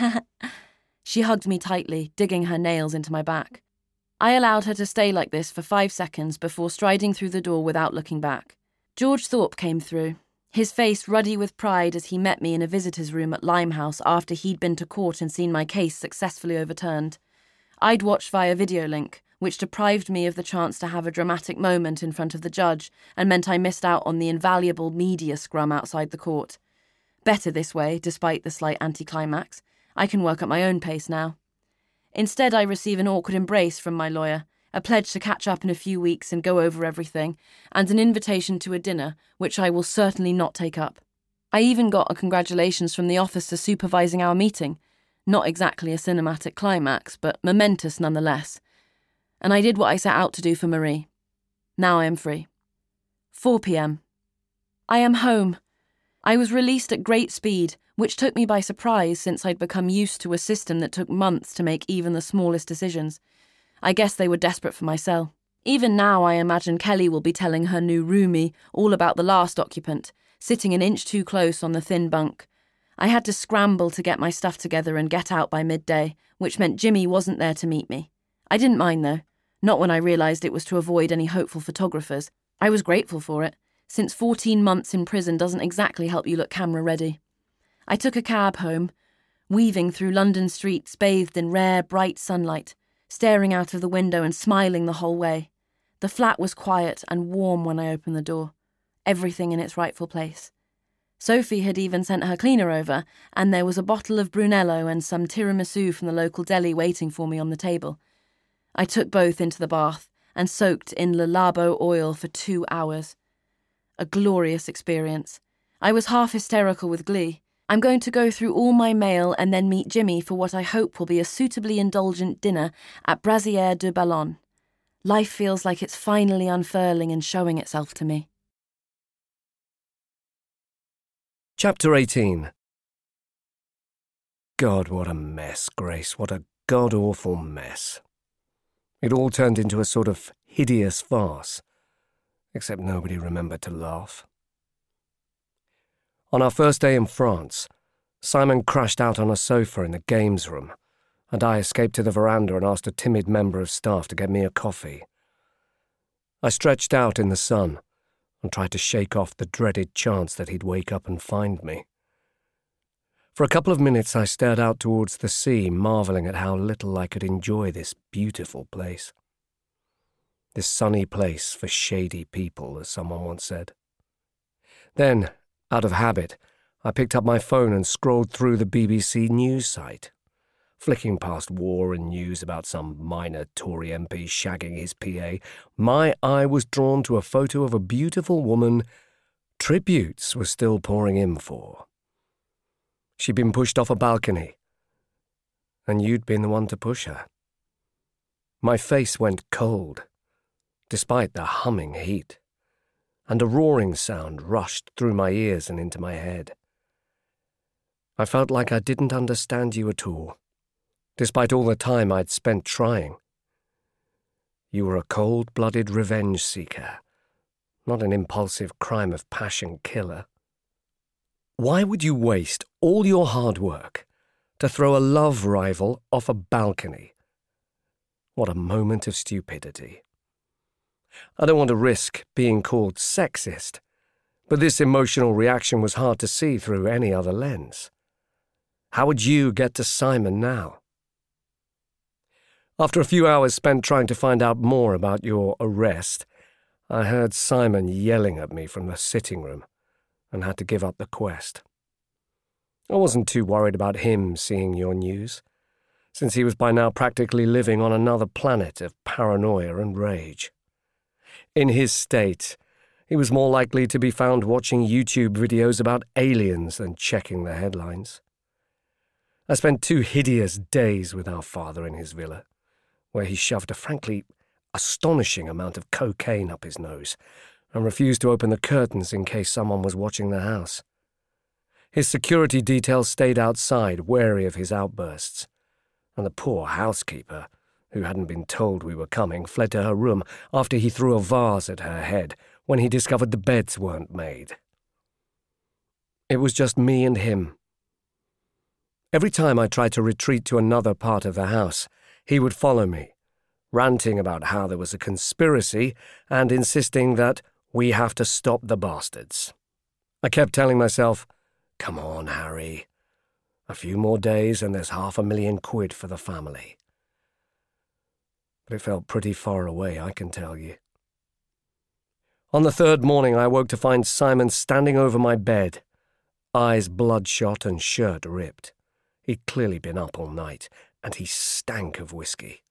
Speaker 2: She hugged me tightly, digging her nails into my back. I allowed her to stay like this for 5 seconds before striding through the door without looking back. George Thorpe came through, his face ruddy with pride as he met me in a visitor's room at Limehouse after he'd been to court and seen my case successfully overturned. I'd watched via video link, which deprived me of the chance to have a dramatic moment in front of the judge and meant I missed out on the invaluable media scrum outside the court. Better this way, despite the slight anticlimax. I can work at my own pace now. Instead, I receive an awkward embrace from my lawyer, a pledge to catch up in a few weeks and go over everything, and an invitation to a dinner, which I will certainly not take up. I even got a congratulations from the officer supervising our meeting. Not exactly a cinematic climax, but momentous nonetheless. And I did what I set out to do for Marie. Now I am free. 4 p.m. I am home. I was released at great speed, which took me by surprise since I'd become used to a system that took months to make even the smallest decisions. I guess they were desperate for my cell. Even now I imagine Kelly will be telling her new roomie all about the last occupant, sitting an inch too close on the thin bunk. I had to scramble to get my stuff together and get out by midday, which meant Jimmy wasn't there to meet me. I didn't mind though. Not when I realised it was to avoid any hopeful photographers. I was grateful for it, since 14 months in prison doesn't exactly help you look camera ready. I took a cab home, weaving through London streets bathed in rare, bright sunlight, staring out of the window and smiling the whole way. The flat was quiet and warm when I opened the door, everything in its rightful place. Sophie had even sent her cleaner over, and there was a bottle of Brunello and some tiramisu from the local deli waiting for me on the table. I took both into the bath and soaked in Le Labo oil for 2 hours. A glorious experience. I was half hysterical with glee. I'm going to go through all my mail and then meet Jimmy for what I hope will be a suitably indulgent dinner at Brasier de Ballon. Life feels like it's finally unfurling and showing itself to me.
Speaker 1: Chapter 18. God, what a mess, Grace. What a god-awful mess. It all turned into a sort of hideous farce, except nobody remembered to laugh. On our first day in France, Simon crashed out on a sofa in the games room, and I escaped to the veranda and asked a timid member of staff to get me a coffee. I stretched out in the sun and tried to shake off the dreaded chance that he'd wake up and find me. For a couple of minutes I stared out towards the sea, marvelling at how little I could enjoy this beautiful place. This sunny place for shady people, as someone once said. Then, out of habit, I picked up my phone and scrolled through the BBC news site, flicking past war and news about some minor Tory MP shagging his PA. My eye was drawn to a photo of a beautiful woman tributes were still pouring in for. She'd been pushed off a balcony, and you'd been the one to push her. My face went cold, despite the humming heat, and a roaring sound rushed through my ears and into my head. I felt like I didn't understand you at all, despite all the time I'd spent trying. You were a cold-blooded revenge seeker, not an impulsive crime of passion killer. Why would you waste all your hard work to throw a love rival off a balcony? What a moment of stupidity. I don't want to risk being called sexist, But this emotional reaction was hard to see through any other lens. How would you get to Simon now? After a few hours spent trying to find out more about your arrest, I heard Simon yelling at me from the sitting room and had to give up the quest. I wasn't too worried about him seeing your news, since he was by now practically living on another planet of paranoia and rage. In his state, he was more likely to be found watching YouTube videos about aliens than checking the headlines. I spent 2 hideous days with our father in his villa, where he shoved a frankly astonishing amount of cocaine up his nose and refused to open the curtains in case someone was watching the house. His security detail stayed outside, wary of his outbursts, and the poor housekeeper, who hadn't been told we were coming, fled to her room after he threw a vase at her head when he discovered the beds weren't made. It was just me and him. Every time I tried to retreat to another part of the house, he would follow me, ranting about how there was a conspiracy and insisting that we have to stop the bastards. I kept telling myself, "Come on, Harry. A few more days and there's £500,000 for the family." But it felt pretty far away, I can tell you. On the 3rd morning, I woke to find Simon standing over my bed, eyes bloodshot and shirt ripped. He'd clearly been up all night, and he stank of whiskey.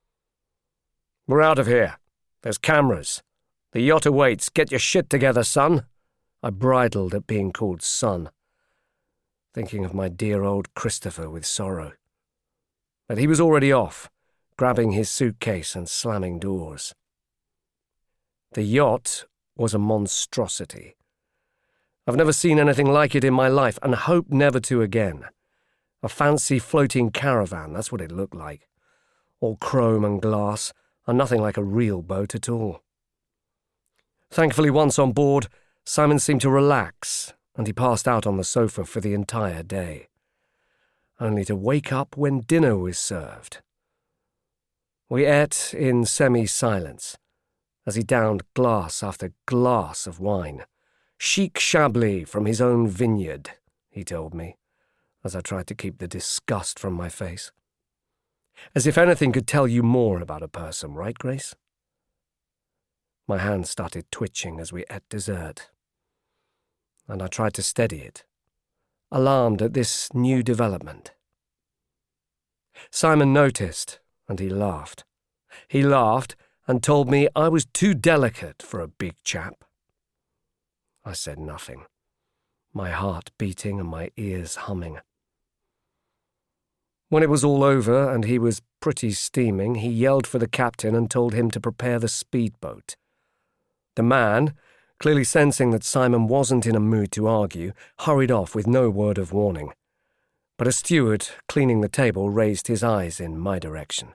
Speaker 1: "We're out of here. There's cameras. The yacht awaits. Get your shit together, son." I bridled at being called son, thinking of my dear old Christopher with sorrow. But he was already off, grabbing his suitcase and slamming doors. The yacht was a monstrosity. I've never seen anything like it in my life, and hope never to again. A fancy floating caravan, that's what it looked like. All chrome and glass, and nothing like a real boat at all. Thankfully, once on board, Simon seemed to relax, and he passed out on the sofa for the entire day, only to wake up when dinner was served. We ate in semi-silence, as he downed glass after glass of wine. Chic Chablis from his own vineyard, he told me, as I tried to keep the disgust from my face. As if anything could tell you more about a person, right, Grace? My hand started twitching as we ate dessert, and I tried to steady it, alarmed at this new development. Simon noticed, and he laughed. He laughed and told me I was too delicate for a big chap. I said nothing, my heart beating and my ears humming. When it was all over and he was pretty steaming, he yelled for the captain and told him to prepare the speedboat. The man, clearly sensing that Simon wasn't in a mood to argue, hurried off with no word of warning. But a steward cleaning the table raised his eyes in my direction.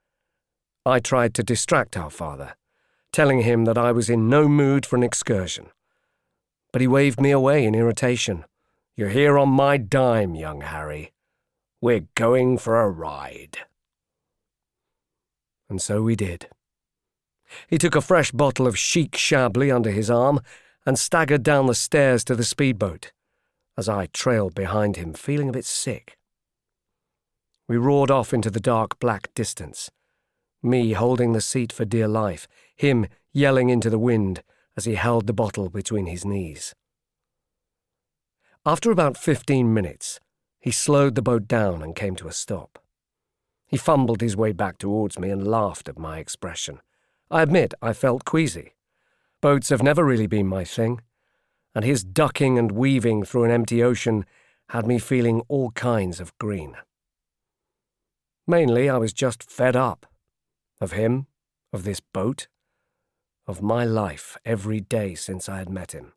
Speaker 1: I tried to distract our father, telling him that I was in no mood for an excursion. But he waved me away in irritation. "You're here on my dime, young Harry. We're going for a ride." And so we did. He took a fresh bottle of Chic Chablis under his arm and staggered down the stairs to the speedboat, as I trailed behind him, feeling a bit sick. We roared off into the dark black distance, me holding the seat for dear life, him yelling into the wind as he held the bottle between his knees. After about 15 minutes, he slowed the boat down and came to a stop. He fumbled his way back towards me and laughed at my expression. I admit I felt queasy. Boats have never really been my thing, and his ducking and weaving through an empty ocean had me feeling all kinds of green. Mainly I was just fed up. Of him, of this boat, of my life every day since I had met him.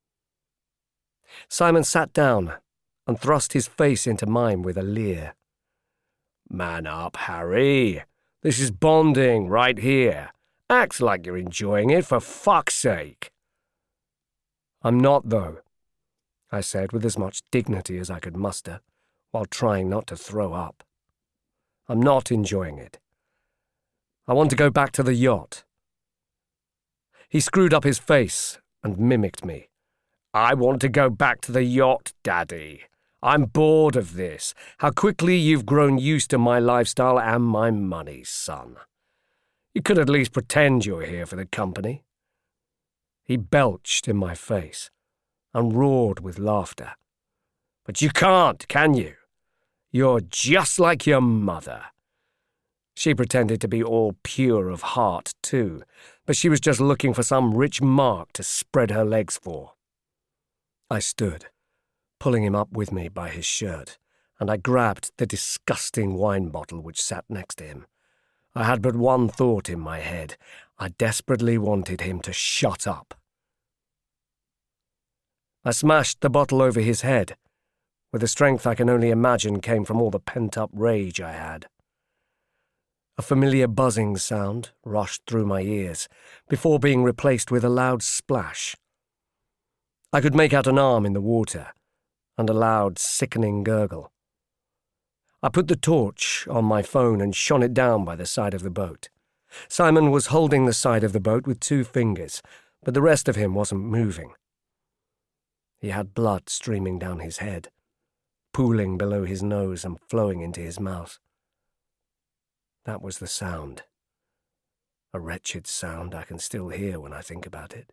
Speaker 1: Simon sat down and thrust his face into mine with a leer. "Man up, Harry. This is bonding right here. Act like you're enjoying it, for fuck's sake." "I'm not, though," I said with as much dignity as I could muster, while trying not to throw up. "I'm not enjoying it. I want to go back to the yacht." He screwed up his face and mimicked me, I want to go back to the yacht, Daddy. I'm bored of this. How quickly you've grown used to my lifestyle and my money, son. You could at least pretend you're here for the company." He belched in my face and roared with laughter. "But you can't, can you? You're just like your mother." She pretended to be all pure of heart, too, but she was just looking for some rich mark to spread her legs for. I stood, pulling him up with me by his shirt, and I grabbed the disgusting wine bottle which sat next to him. I had but one thought in my head. I desperately wanted him to shut up. I smashed the bottle over his head, with a strength I can only imagine came from all the pent-up rage I had. A familiar buzzing sound rushed through my ears, before being replaced with a loud splash. I could make out an arm in the water, and a loud, sickening gurgle. I put the torch on my phone and shone it down by the side of the boat. Simon was holding the side of the boat with 2 fingers, but the rest of him wasn't moving. He had blood streaming down his head, pooling below his nose and flowing into his mouth. That was the sound. A wretched sound I can still hear when I think about it.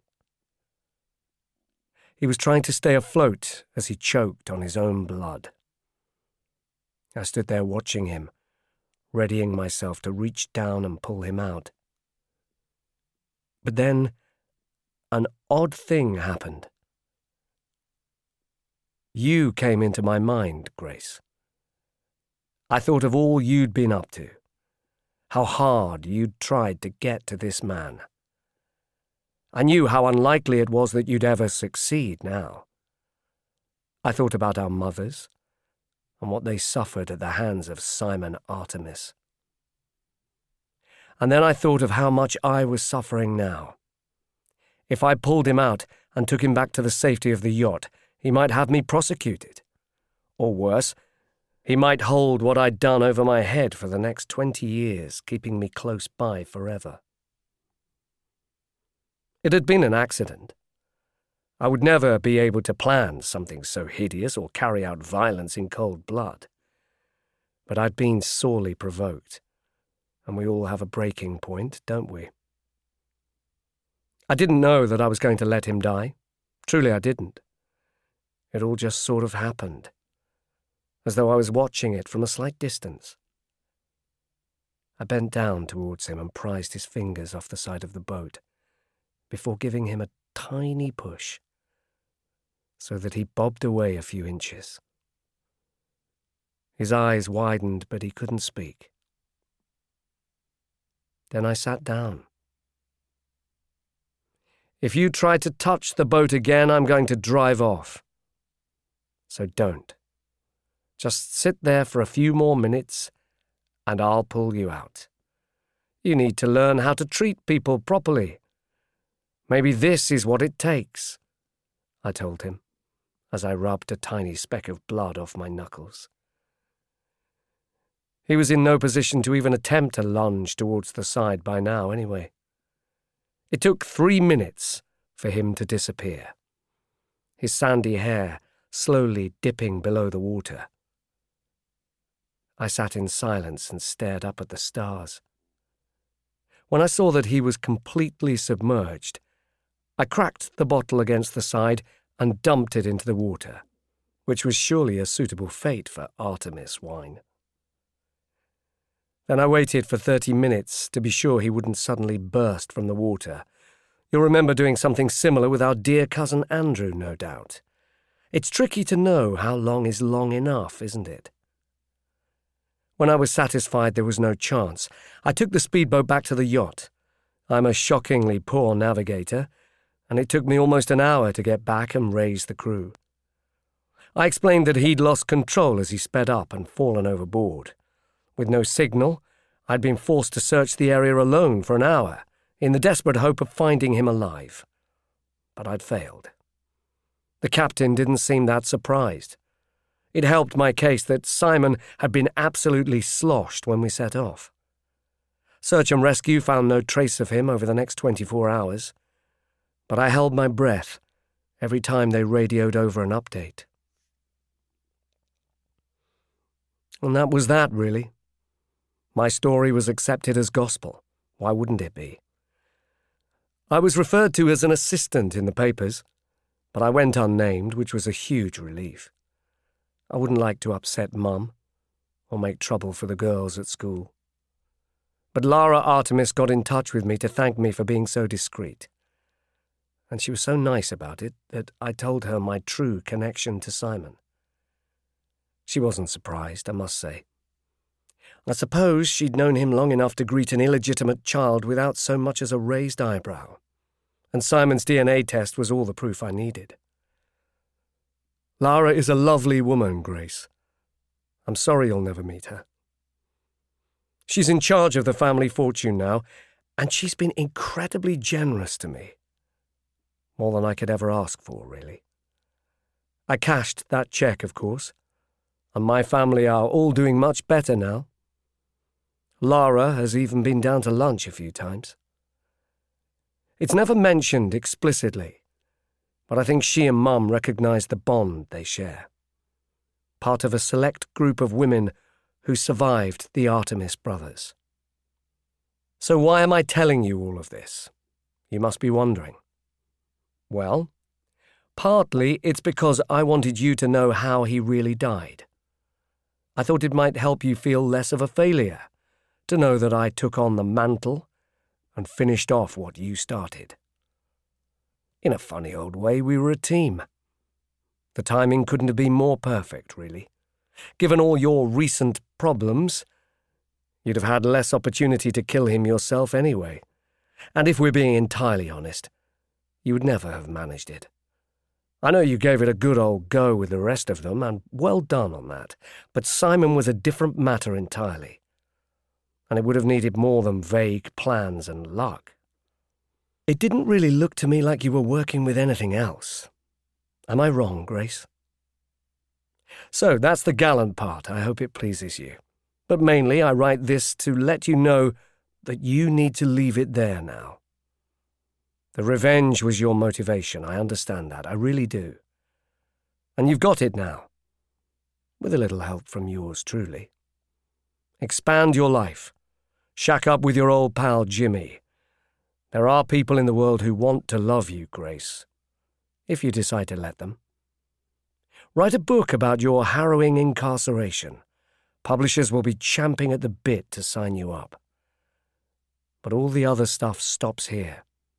Speaker 1: He was trying to stay afloat as he choked on his own blood. I stood there watching him, readying myself to reach down and pull him out. But then, an odd thing happened. You came into my mind, Grace. I thought of all you'd been up to, how hard you'd tried to get to this man. I knew how unlikely it was that you'd ever succeed now. I thought about our mothers and what they suffered at the hands of Simon Artemis. And then I thought of how much I was suffering now. If I pulled him out and took him back to the safety of the yacht, he might have me prosecuted. Or worse, he might hold what I'd done over my head for the next 20 years, keeping me close by forever. It had been an accident. I would never be able to plan something so hideous or carry out violence in cold blood. But I'd been sorely provoked, and we all have a breaking point, don't we? I didn't know that I was going to let him die. Truly, I didn't. It all just sort of happened, as though I was watching it from a slight distance. I bent down towards him and prized his fingers off the side of the boat, before giving him a tiny push, so that he bobbed away a few inches. His eyes widened, but he couldn't speak. Then I sat down. "If you try to touch the boat again, I'm going to drive off. So don't. Just sit there for a few more minutes, and I'll pull you out. You need to learn how to treat people properly. Maybe this is what it takes," I told him, as I rubbed a tiny speck of blood off my knuckles. He was in no position to even attempt a lunge towards the side by now, anyway. It took 3 minutes for him to disappear, his sandy hair slowly dipping below the water. I sat in silence and stared up at the stars. When I saw that he was completely submerged, I cracked the bottle against the side and dumped it into the water, which was surely a suitable fate for Artemis wine. Then I waited for 30 minutes to be sure he wouldn't suddenly burst from the water. You'll remember doing something similar with our dear cousin Andrew, no doubt. It's tricky to know how long is long enough, isn't it? When I was satisfied there was no chance, I took the speedboat back to the yacht. I'm a shockingly poor navigator, and it took me almost an hour to get back and raise the crew. I explained that he'd lost control as he sped up and fallen overboard. With no signal, I'd been forced to search the area alone for an hour, in the desperate hope of finding him alive. But I'd failed. The captain didn't seem that surprised. It helped my case that Simon had been absolutely sloshed when we set off. Search and rescue found no trace of him over the next 24 hours, but I held my breath every time they radioed over an update. And that was that, really. My story was accepted as gospel. Why wouldn't it be? I was referred to as an assistant in the papers, but I went unnamed, which was a huge relief. I wouldn't like to upset Mum or make trouble for the girls at school. But Lara Artemis got in touch with me to thank me for being so discreet. And she was so nice about it that I told her my true connection to Simon. She wasn't surprised, I must say. I suppose she'd known him long enough to greet an illegitimate child without so much as a raised eyebrow. And Simon's DNA test was all the proof I needed. Lara is a lovely woman, Grace. I'm sorry you'll never meet her. She's in charge of the family fortune now, and she's been incredibly generous to me. More than I could ever ask for, really. I cashed that check, of course, and my family are all doing much better now. Lara has even been down to lunch a few times. It's never mentioned explicitly, but I think she and Mum recognise the bond they share. Part of a select group of women who survived the Artemis brothers. So why am I telling you all of this? You must be wondering. Well, partly it's because I wanted you to know how he really died. I thought it might help you feel less of a failure, to know that I took on the mantle and finished off what you started. In a funny old way, we were a team. The timing couldn't have been more perfect, really. Given all your recent problems, you'd have had less opportunity to kill him yourself anyway. And if we're being entirely honest, you would never have managed it. I know you gave it a good old go with the rest of them, and well done on that, but Simon was a different matter entirely. And it would have needed more than vague plans and luck. It didn't really look to me like you were working with anything else. Am I wrong, Grace? So that's the gallant part. I hope it pleases you. But mainly I write this to let you know that you need to leave it there now. The revenge was your motivation. I understand that. I really do. And you've got it now. With a little help from yours truly. Expand your life. Shack up with your old pal Jimmy. There are people in the world who want to love you, Grace, if you decide to let them. Write a book about your harrowing incarceration. Publishers will be champing at the bit to sign you up. But all the other stuff stops here.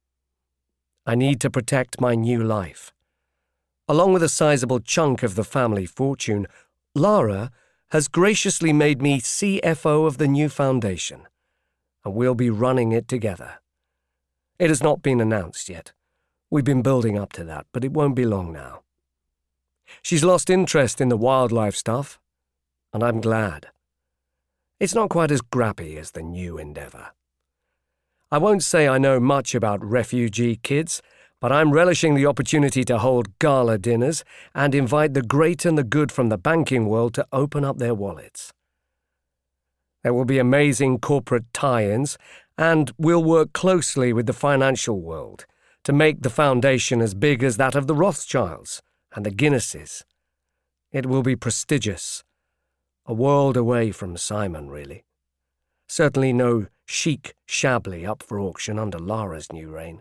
Speaker 1: I need to protect my new life. Along with a sizable chunk of the family fortune, Lara has graciously made me CFO of the new foundation, and we'll be running it together. It has not been announced yet. We've been building up to that, but it won't be long now. She's lost interest in the wildlife stuff, and I'm glad. It's not quite as grappy as the new endeavour. I won't say I know much about refugee kids, but I'm relishing the opportunity to hold gala dinners and invite the great and the good from the banking world to open up their wallets. There will be amazing corporate tie-ins, and we'll work closely with the financial world to make the foundation as big as that of the Rothschilds and the Guinnesses. It will be prestigious, a world away from Simon, really. Certainly no chic Chablis up for auction under Lara's new reign.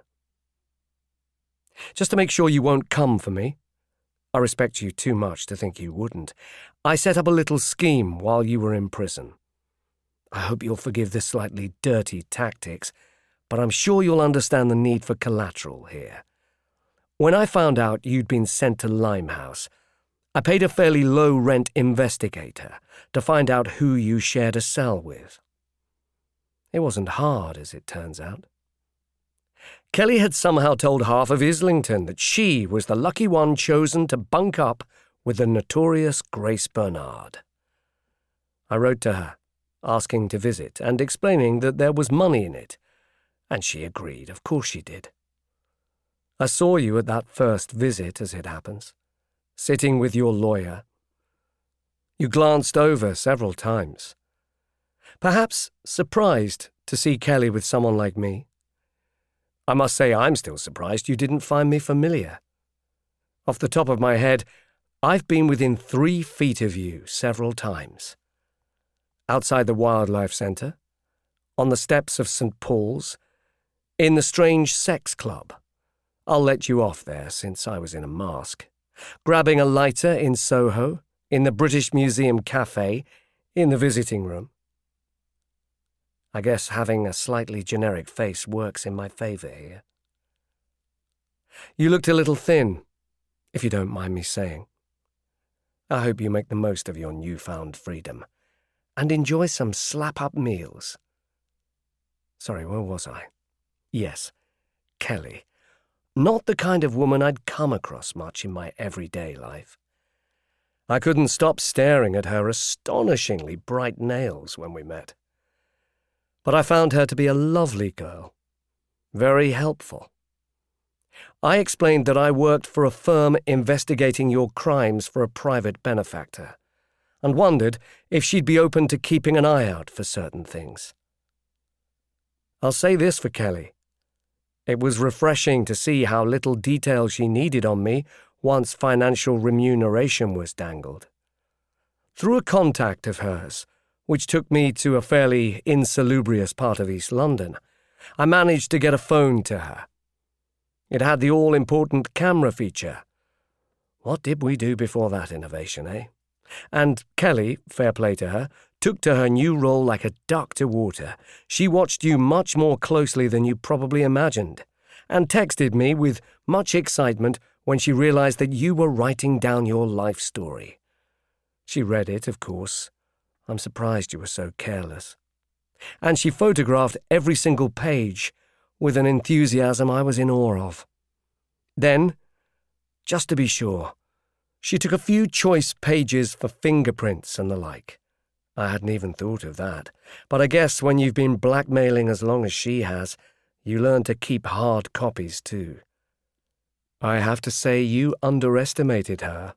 Speaker 1: Just to make sure you won't come for me, I respect you too much to think you wouldn't, I set up a little scheme while you were in prison. I hope you'll forgive the slightly dirty tactics, but I'm sure you'll understand the need for collateral here. When I found out you'd been sent to Limehouse, I paid a fairly low-rent investigator to find out who you shared a cell with. It wasn't hard, as it turns out. Kelly had somehow told half of Islington that she was the lucky one chosen to bunk up with the notorious Grace Bernard. I wrote to her, asking to visit and explaining that there was money in it, and she agreed. Of course she did. I saw you at that first visit, as it happens, sitting with your lawyer. You glanced over several times, perhaps surprised to see Kelly with someone like me. I must say I'm still surprised you didn't find me familiar. Off the top of my head, I've been within 3 feet of you several times. Outside the Wildlife Centre, on the steps of St. Paul's, in the strange sex club. I'll let you off there since I was in a mask. Grabbing a lighter in Soho, in the British Museum Cafe, in the visiting room. I guess having a slightly generic face works in my favour here. You looked a little thin, if you don't mind me saying. I hope you make the most of your newfound freedom and enjoy some slap-up meals. Sorry, where was I? Yes, Kelly. Not the kind of woman I'd come across much in my everyday life. I couldn't stop staring at her astonishingly bright nails when we met. But I found her to be a lovely girl, very helpful. I explained that I worked for a firm investigating your crimes for a private benefactor, and wondered if she'd be open to keeping an eye out for certain things. I'll say this for Kelly. It was refreshing to see how little detail she needed on me once financial remuneration was dangled. Through a contact of hers, which took me to a fairly insalubrious part of East London, I managed to get a phone to her. It had the all-important camera feature. What did we do before that innovation, eh? And Kelly, fair play to her, took to her new role like a duck to water. She watched you much more closely than you probably imagined, and texted me with much excitement when she realized that you were writing down your life story. She read it, of course. I'm surprised you were so careless. And she photographed every single page with an enthusiasm I was in awe of. Then, just to be sure, she took a few choice pages for fingerprints and the like. I hadn't even thought of that, but I guess when you've been blackmailing as long as she has, you learn to keep hard copies too. I have to say you underestimated her.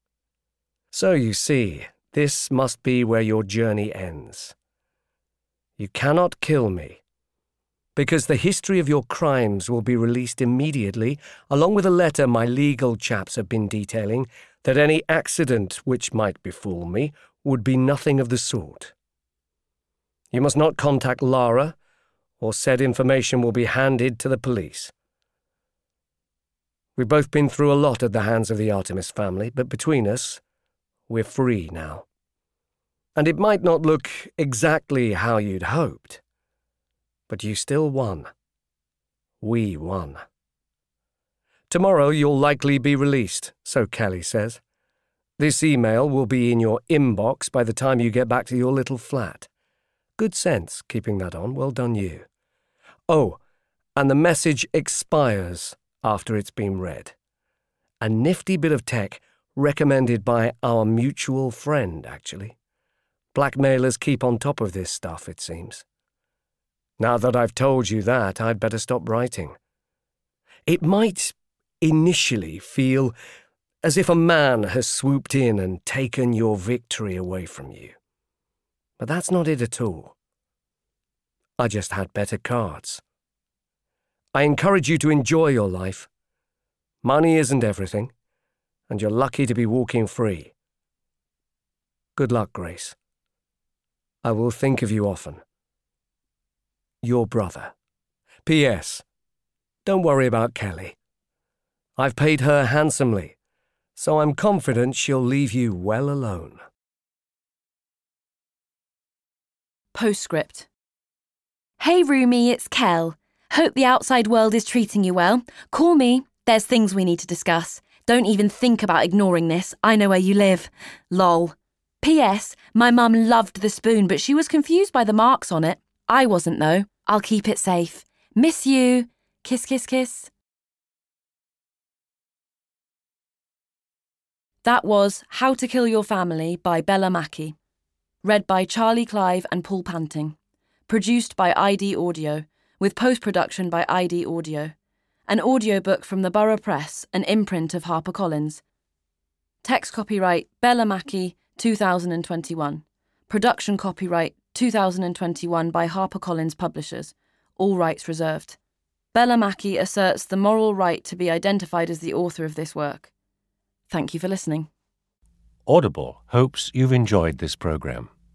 Speaker 1: So you see, this must be where your journey ends. You cannot kill me, because the history of your crimes will be released immediately, along with a letter my legal chaps have been detailing, that any accident which might befall me would be nothing of the sort. You must not contact Lara, or said information will be handed to the police. We've both been through a lot at the hands of the Artemis family, but between us, we're free now. And it might not look exactly how you'd hoped, but you still won. We won. Tomorrow you'll likely be released, so Kelly says. This email will be in your inbox by the time you get back to your little flat. Good sense, keeping that on. Well done you. Oh, and the message expires after it's been read. A nifty bit of tech recommended by our mutual friend, actually. Blackmailers keep on top of this stuff, it seems. Now that I've told you that, I'd better stop writing. It might initially feel as if a man has swooped in and taken your victory away from you. But that's not it at all. I just had better cards. I encourage you to enjoy your life. Money isn't everything, and you're lucky to be walking free. Good luck, Grace. I will think of you often. Your brother. P.S. Don't worry about Kelly. I've paid her handsomely, so I'm confident she'll leave you well alone.
Speaker 2: Postscript. Hey Rumi, it's Kel. Hope the outside world is treating you well. Call me. There's things we need to discuss. Don't even think about ignoring this. I know where you live. Lol. P.S. My mum loved the spoon, but she was confused by the marks on it. I wasn't, though. I'll keep it safe. Miss you. Kiss, kiss, kiss. That was How to Kill Your Family by Bella Mackie. Read by Charlie Clive and Paul Panting. Produced by ID Audio, with post-production by ID Audio. An audiobook from the Borough Press, an imprint of HarperCollins. Text copyright Bella Mackie, 2021. Production copyright 2021 by HarperCollins Publishers. All rights reserved. Bella Mackie asserts the moral right to be identified as the author of this work. Thank you for listening.
Speaker 3: Audible hopes you've enjoyed this program.